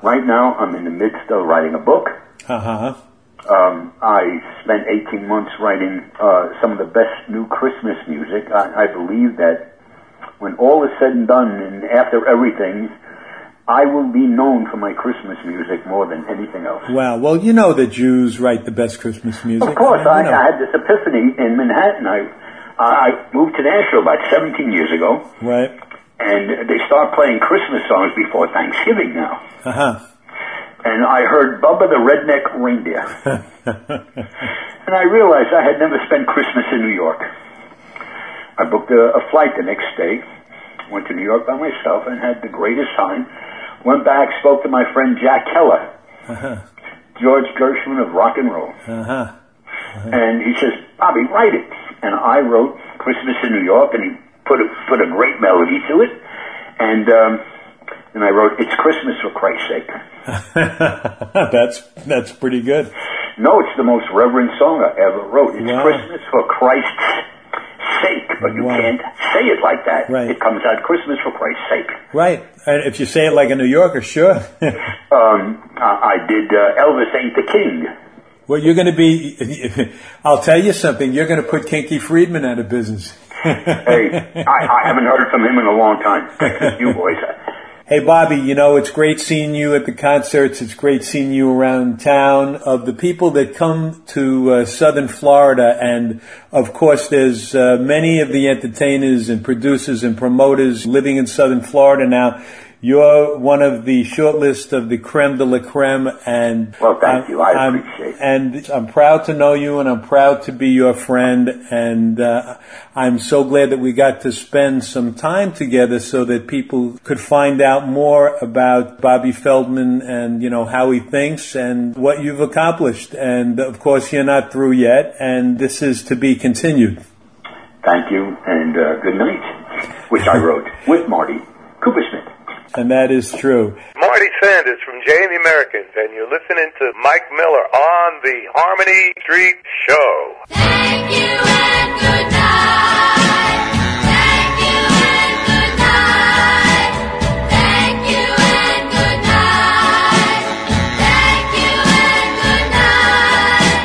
[SPEAKER 10] Right now, I'm in the midst of writing a book.
[SPEAKER 8] Uh-huh.
[SPEAKER 10] I spent 18 months writing some of the best new Christmas music. I believe that when all is said and done, and after everything, I will be known for my Christmas music more than anything else.
[SPEAKER 8] Wow. Well, you know the Jews write the best Christmas music.
[SPEAKER 10] Of course. I had this epiphany in Manhattan. I moved to Nashville about 17 years ago.
[SPEAKER 8] Right.
[SPEAKER 10] And they start playing Christmas songs before Thanksgiving now.
[SPEAKER 8] Uh-huh.
[SPEAKER 10] And I heard Bubba the Redneck Reindeer. And I realized I had never spent Christmas in New York. I booked a flight the next day, went to New York by myself, and had the greatest time. Went back, spoke to my friend Jack Keller, George Gershwin of rock and roll. And he says, Bobby, write it. And I wrote Christmas in New York, and he put a great melody to it. And I wrote, It's Christmas for Christ's Sake.
[SPEAKER 8] That's pretty good.
[SPEAKER 10] No, it's the most reverent song I ever wrote. It's Christmas for Christ's sake, but you can't say it like that.
[SPEAKER 8] Right.
[SPEAKER 10] It comes out Christmas for Christ's sake.
[SPEAKER 8] Right. And if you say it like a New Yorker, sure.
[SPEAKER 10] I did Elvis Ain't the King.
[SPEAKER 8] Well, you're going to be, I'll tell you something, you're going to put Kinky Friedman out of business.
[SPEAKER 10] Hey, I haven't heard from him in a long time. Texas, you boys.
[SPEAKER 8] Hey, Bobby, you know, it's great seeing you at the concerts. It's great seeing you around town. Of the people that come to southern Florida, and, of course, there's many of the entertainers and producers and promoters living in southern Florida now. You're one of the short list of the creme de la creme, and
[SPEAKER 10] well, thank you. I appreciate it.
[SPEAKER 8] And I'm proud to know you, and I'm proud to be your friend, and I'm so glad that we got to spend some time together so that people could find out more about Bobby Feldman and, you know, how he thinks and what you've accomplished. And, of course, you're not through yet, and this is to be continued.
[SPEAKER 10] Thank you, and good night, which I wrote with Marty Coopersmith.
[SPEAKER 8] And that is true.
[SPEAKER 1] Marty Sanders from Jay and the Americans, and you're listening to Mike Miller on the Harmony Street Show.
[SPEAKER 14] Thank you and good night. Thank you and good night. Thank you and good night. Thank you and good night.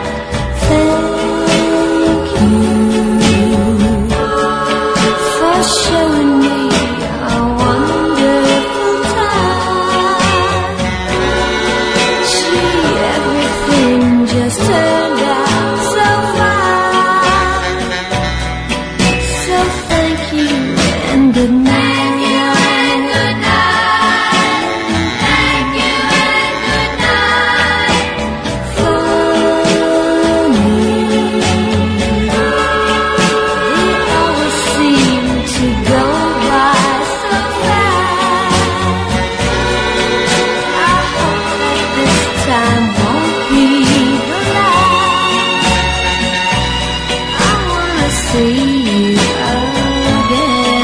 [SPEAKER 14] Thank you for showing me a wonderful time. Gee, everything just turned out so fine. So thank you and good night. Thank you and good night. For me, it always seemed to go by so fast. I hope that this time won't be the last. I wanna see you again.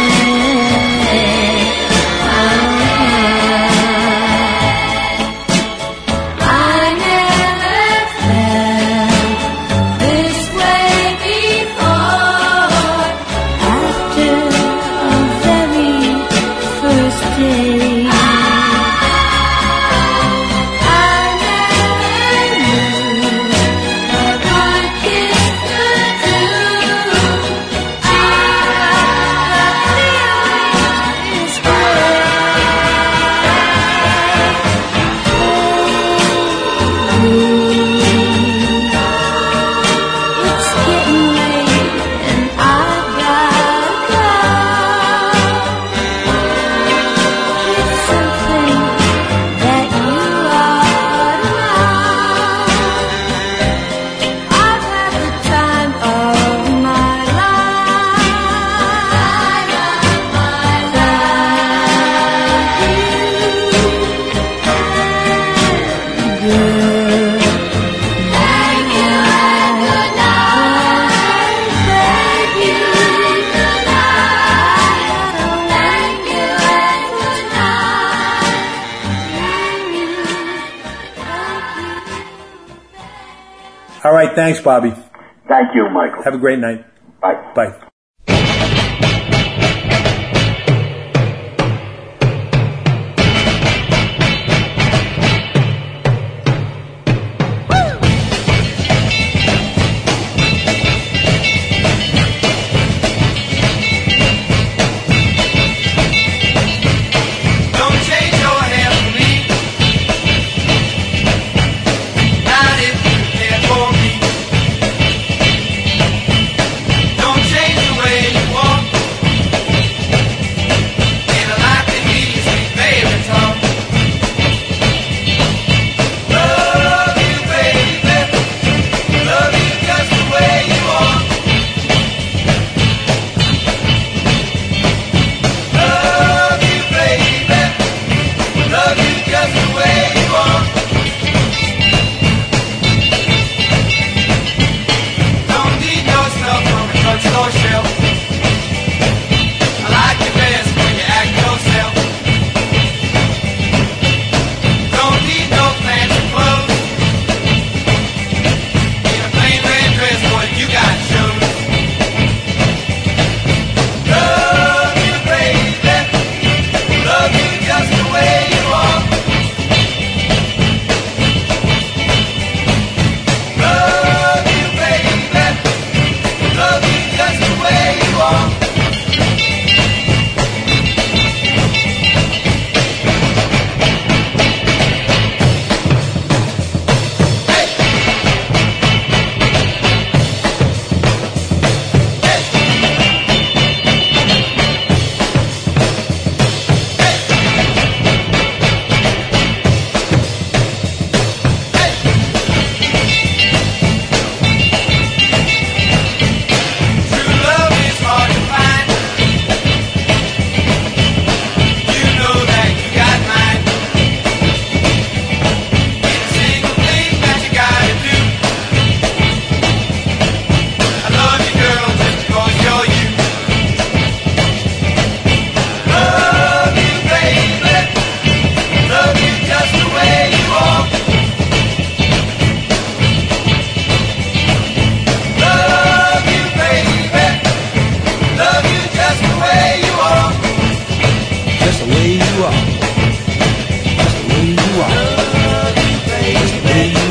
[SPEAKER 14] I never felt this way before. After a very first day, I never knew what one kiss could do. The feeling is great. It's getting late and I've gotta go. It's something that you ought to know. I've had the time of my life. Thank you. Thank you and good night. Thank you, good night. Thank you and good night.
[SPEAKER 8] All right, thanks, Bobby.
[SPEAKER 10] Thank you, Michael.
[SPEAKER 8] Have a great night.
[SPEAKER 10] Bye.
[SPEAKER 8] Bye.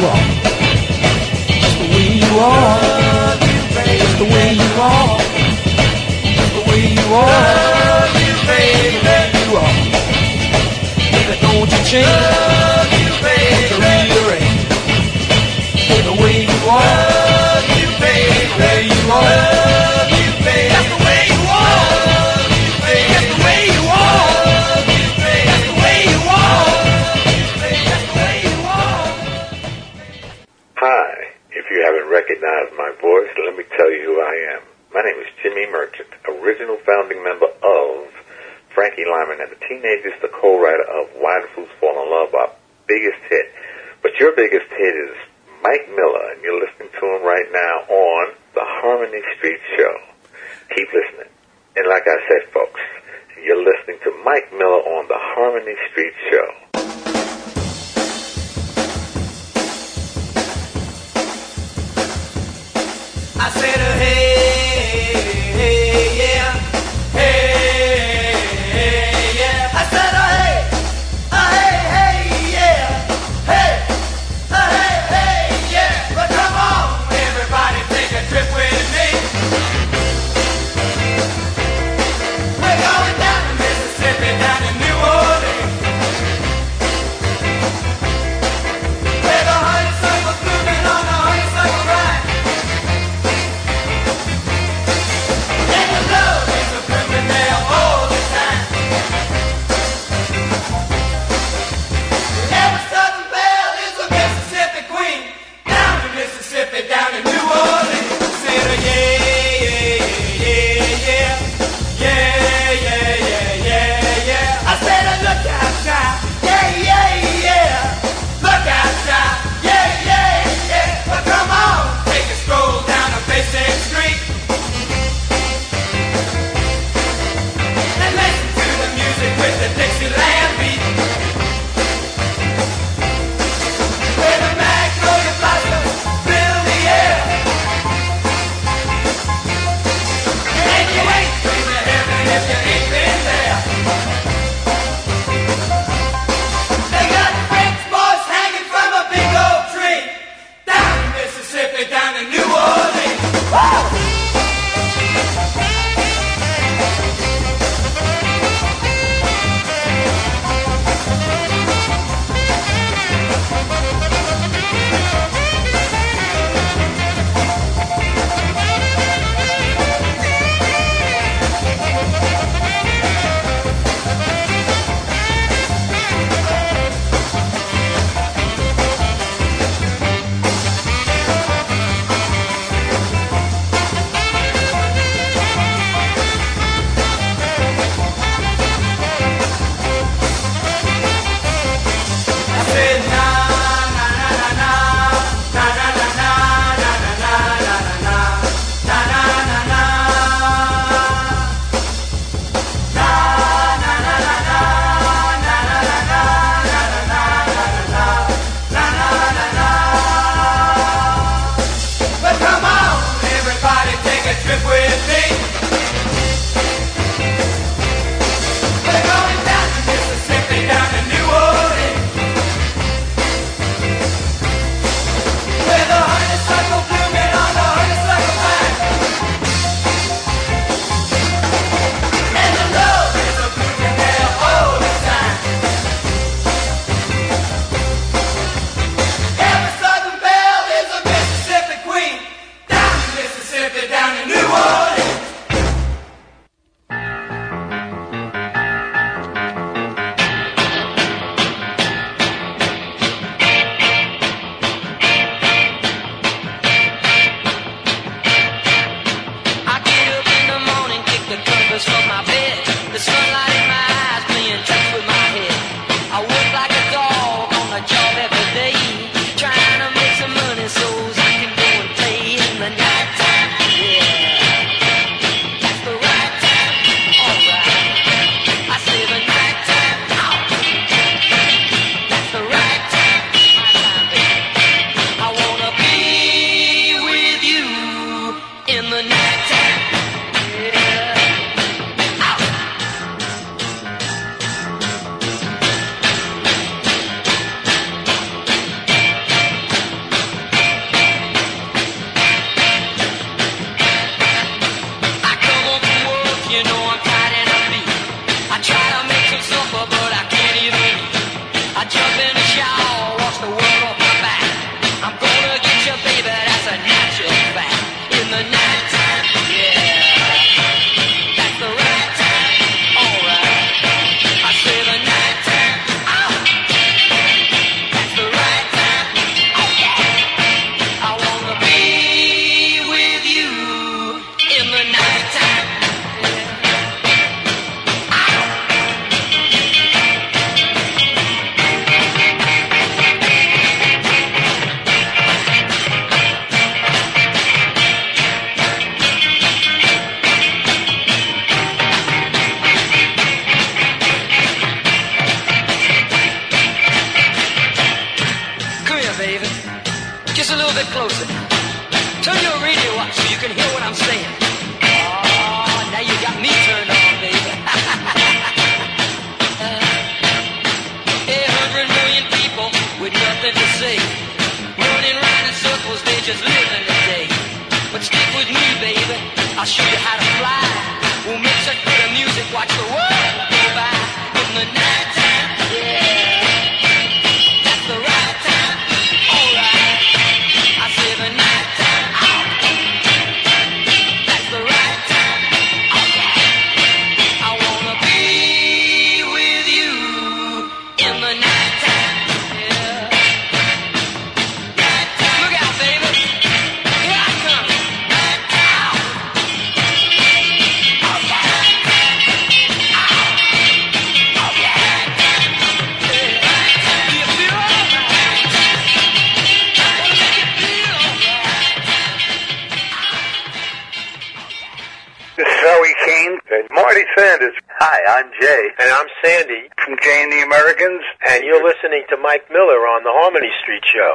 [SPEAKER 6] are. Just the way you are. Just the way you are. Just the way you are. Baby, you are. Baby, don't you change. Don't you rearrange. The way you are. Baby, the way you are. That's the way you are. That's the way you are. That's the way you are. That's the way you are.
[SPEAKER 1] Hi, if you haven't recognized my voice, let me tell you who I am. My name is Jimmy Merchant, original founding member of Frankie Lyman and the Teenagers, the co-writer of Why the Fools Fall in Love, our biggest hit. But your biggest hit is Mike Miller, and you're listening to him right now on the Harmony Street Show. Keep listening. And like I said, folks, you're listening to Mike Miller on the Harmony Street Show.
[SPEAKER 6] I said, hey, hey, yeah, hey, hey, yeah. I said, hey, hey, yeah, hey, hey, yeah. But come on, everybody, take a trip with me. We're going down to Mississippi, down to New Orleans.
[SPEAKER 16] bit closer. Turn your radio up so you can hear what I'm saying. Oh, now you got me turned on, baby. 100 million people with nothing to say, running round in circles, they just living the day. But stick with me, baby, I'll show you how to fly. We'll mix it with the music, watch the world go by. In the night time, yeah, that's the right time. Alright, I say the night time, that's the right time. Okay, I wanna be with you in the night time. Yeah, night time. Look out, baby, here I come. Night time.
[SPEAKER 19] This is Howie Kane and Marty Sanders.
[SPEAKER 15] Hi, I'm Jay.
[SPEAKER 19] And I'm Sandy
[SPEAKER 15] From Jay and the Americans.
[SPEAKER 19] and you're listening to Mike Miller on the Harmony Street Show.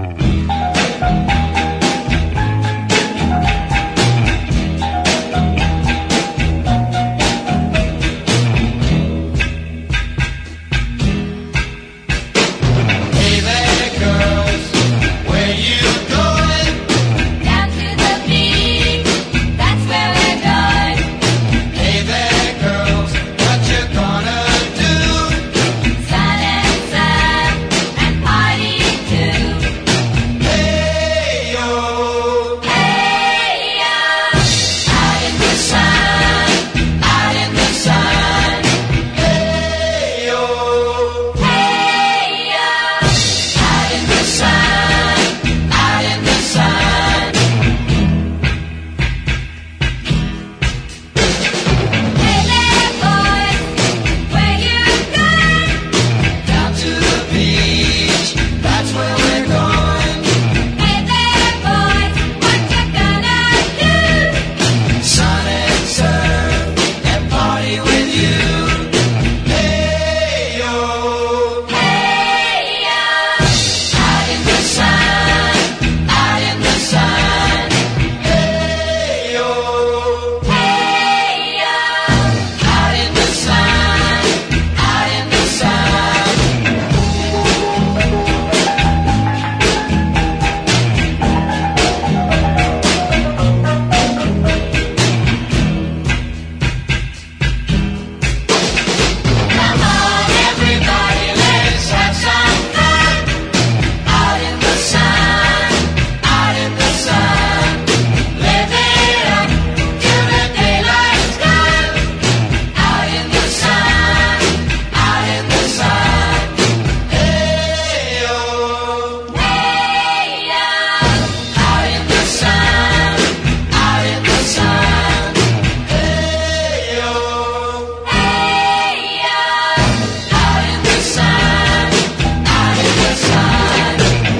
[SPEAKER 6] Hey there, girls, where you going? Down to the beach, that's where we're going. Hey there, girls, what you gonna do? Sun and sun and party too. Hey yo, out in the sun, out in the sun. Hey yo. Out in the sun, out in the sun. Hey there, boys, where you going? Down to the beach, that's where we're going. Hey there, boys, what you gonna do? Sun and surf and party with you. Hey yo. Out in the sun, out in the sun. Hey yo, out in the sun, out in the sun. Come on, everybody, let's have some fun. Out in the sun, out in the sun. Live it up till the daylight's gone. Out in the sun, out in the sun. Hey yo, out in the sun, out in the sun. Hey yo, out in the sun, out in the sun.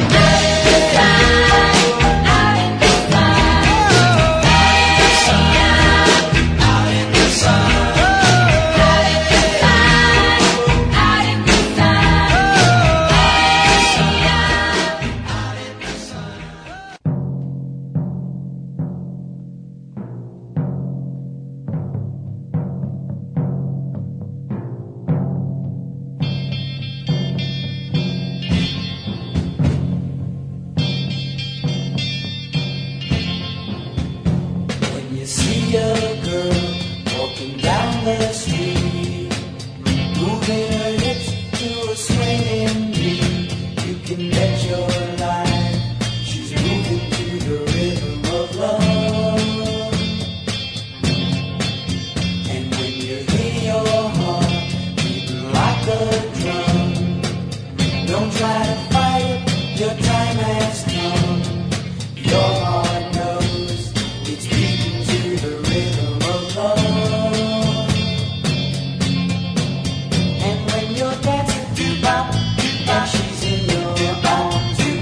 [SPEAKER 20] When you see a girl walking down the street, moving her hips to a swinging beat, you can bet your life she's moving to the rhythm of love. And when you hear your heart beating like a drum, don't try to fight it, your time has come. Your heart knows it's beating to the rhythm of love. And when you're dancing to bop, and she's in your arms, you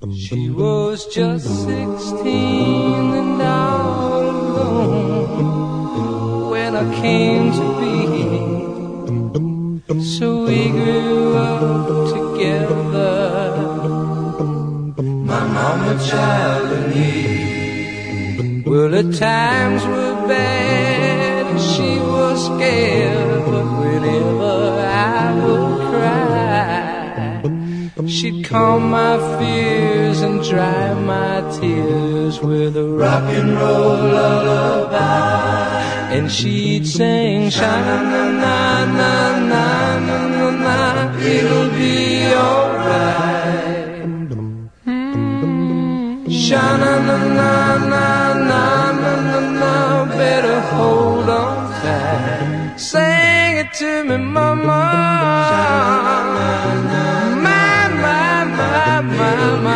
[SPEAKER 20] She was just 16 and all alone when I came to be. So we grew up together, my mama, child, and me. Well, the times were bad and she was scared, but whenever I would cry, she'd calm my fears and dry my tears with a rock and roll lullaby. And she'd sing, sha-na-na-na-na-na-na-na-na, it'll be alright. Sha-na-na-na-na-na-na-na, better hold on tight. Sing it to me, mama. My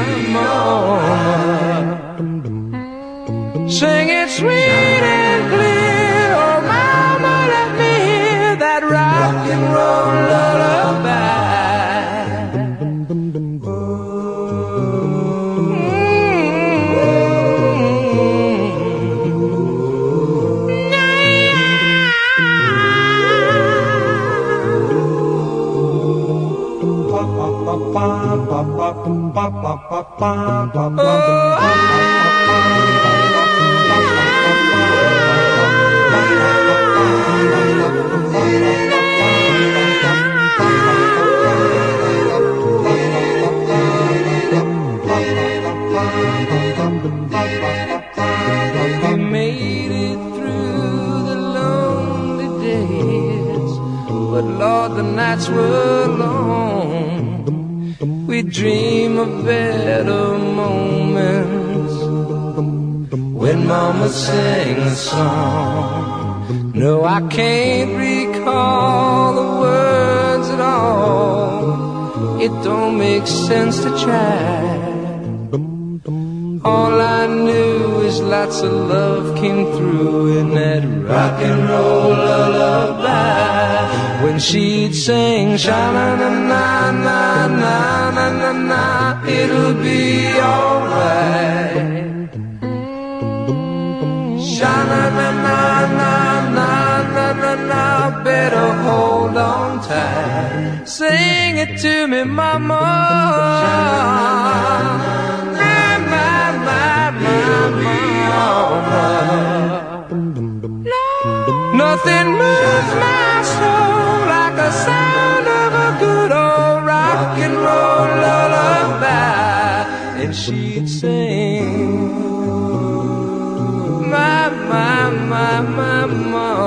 [SPEAKER 20] mama. Sing it sweet and clear. Oh, mama, let me hear that rock and roll lullaby. We made it through the lonely days, but Lord, the nights were long. We dream of better moments when Mama sang a song. No, I can't recall the words at all. It don't make sense to try. All I knew is lots of love came through in that rock and roll lullaby. When she'd sing, sha-na-na-na-na-na-na-na, it'll be alright. Sha-na-na-na-na-na-na-na, better hold on tight. Sing it to me, mama. Nothing moves my soul like the sound of a good old rock and roll lullaby. And she'd sing, my mama.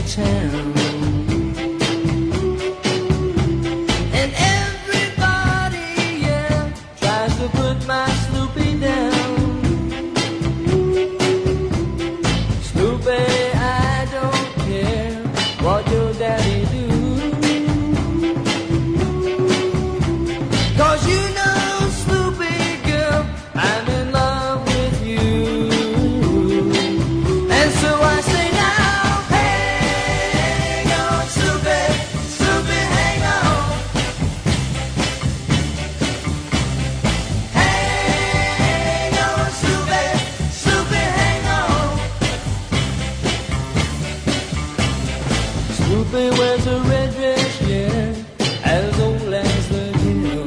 [SPEAKER 20] town. And everybody, yeah, tries to put my Snoopy down. Snoopy, I don't care what your daddy do. 'Cause you know, Snoopy girl, I'm in love with you. And so I say now, hang on, Snoopy, Snoopy, hang on. Hang on, Snoopy, Snoopy, hang on. Snoopy wears a red dress, yeah, as old as the hill.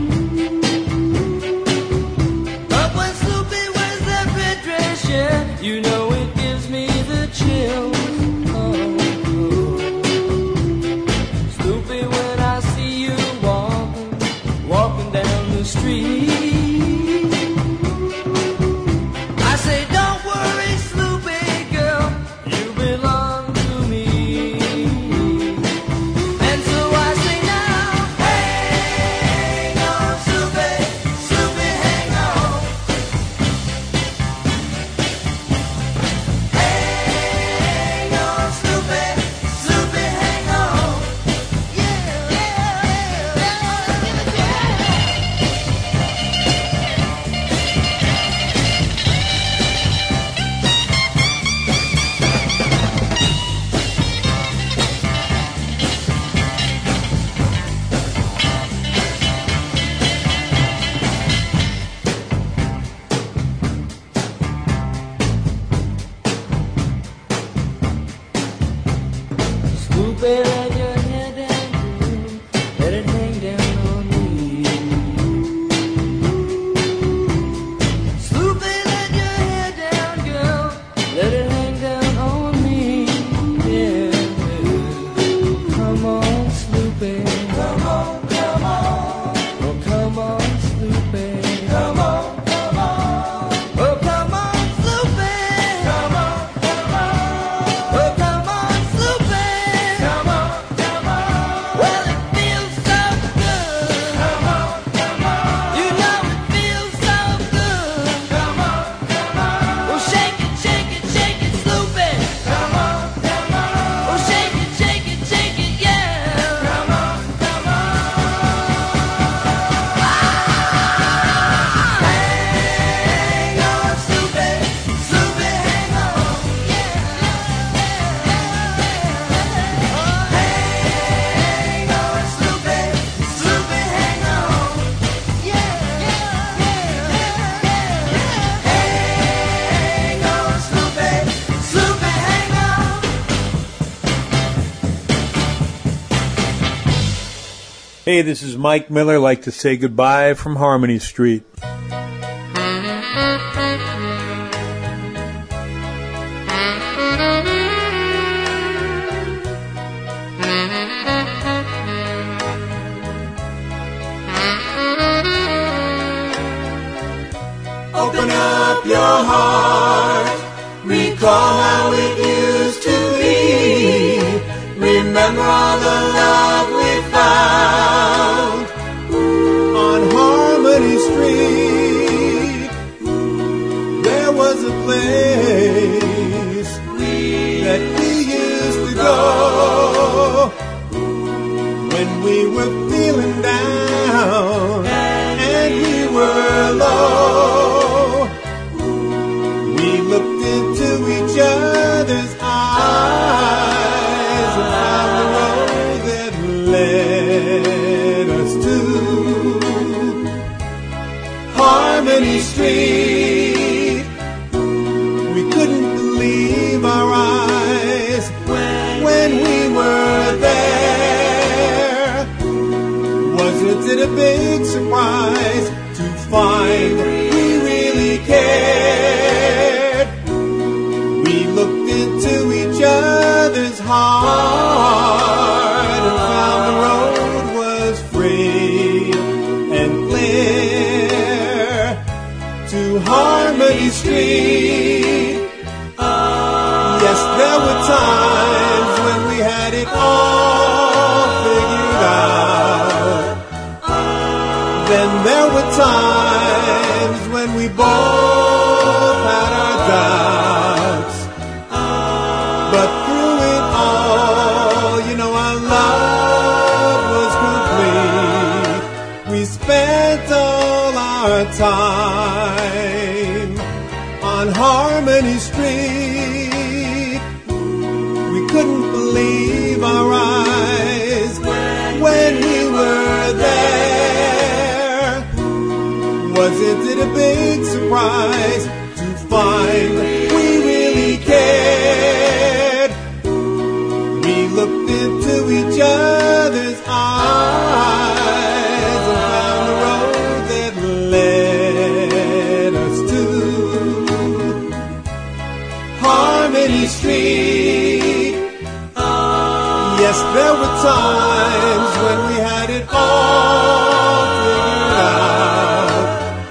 [SPEAKER 20] But when Snoopy wears that red dress, yeah, you know it gives me the chills. Oh. Snoopy, when I see you walking down the street, I say, don't worry, Snoopy girl, you belong to me. And so I say now, hang on, Snoopy, Snoopy, hang on. Hang on, Snoopy, Snoopy, hang on. Snoopy, let your hair down, girl. Let it hang down on me. Snoopy, let your hair down, girl. Let it hang down on me. Yeah. Come on, Snoopy. Come on, come on. Oh, come on, Snoopy. Come on, come on. Oh, come on, Snoopy. Come on, come on. Oh, come on, Snoopy. Come on, come on. Well, it feels so good. Come on, come on. You know it feels so good. Come on, come on. Oh, shake it, shake it, shake it, Snoopy. Come on, come on. Oh, shake it, shake it, shake it, yeah. Come on, come on. Hang on, Snoopy, Snoopy, hang on. Hang on, Snoopy, Snoopy, hang on. Hang on, Snoopy, Snoopy, hang on.
[SPEAKER 8] Hey, this is Mike Miller. I'd like to say goodbye from Harmony Street.
[SPEAKER 11] Open up your heart. Recall how it used to be. Remember all the love we found
[SPEAKER 8] On Harmony Street, there was a place that we used to go when we were feeling down and we were low. We looked into each other's eyes and found the road that led us to Harmony Street. We couldn't believe our eyes when we were there. Wasn't it a big surprise to find we really cared? We looked into each other's heart and found the road was free and clear to Harmony Street. Yes, there were times when
[SPEAKER 11] on Harmony Street. We couldn't believe our eyes when we were there. Wasn't it a big surprise to find we really cared? We looked into each other's eyes and found the road that led us to Harmony Street. Yes, there were times when we had it all figured out.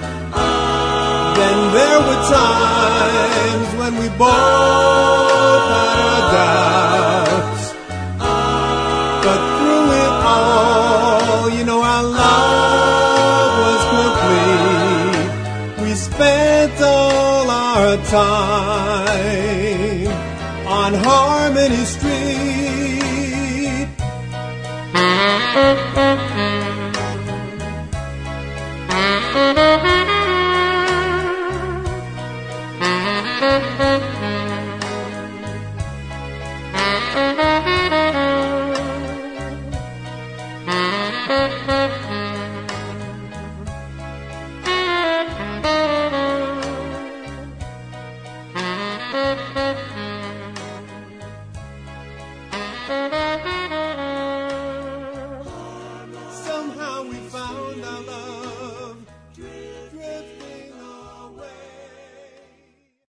[SPEAKER 11] Then there were times when we both had our doubts. But through it all, you know, our love was complete. We spent all our time on Harmony Street.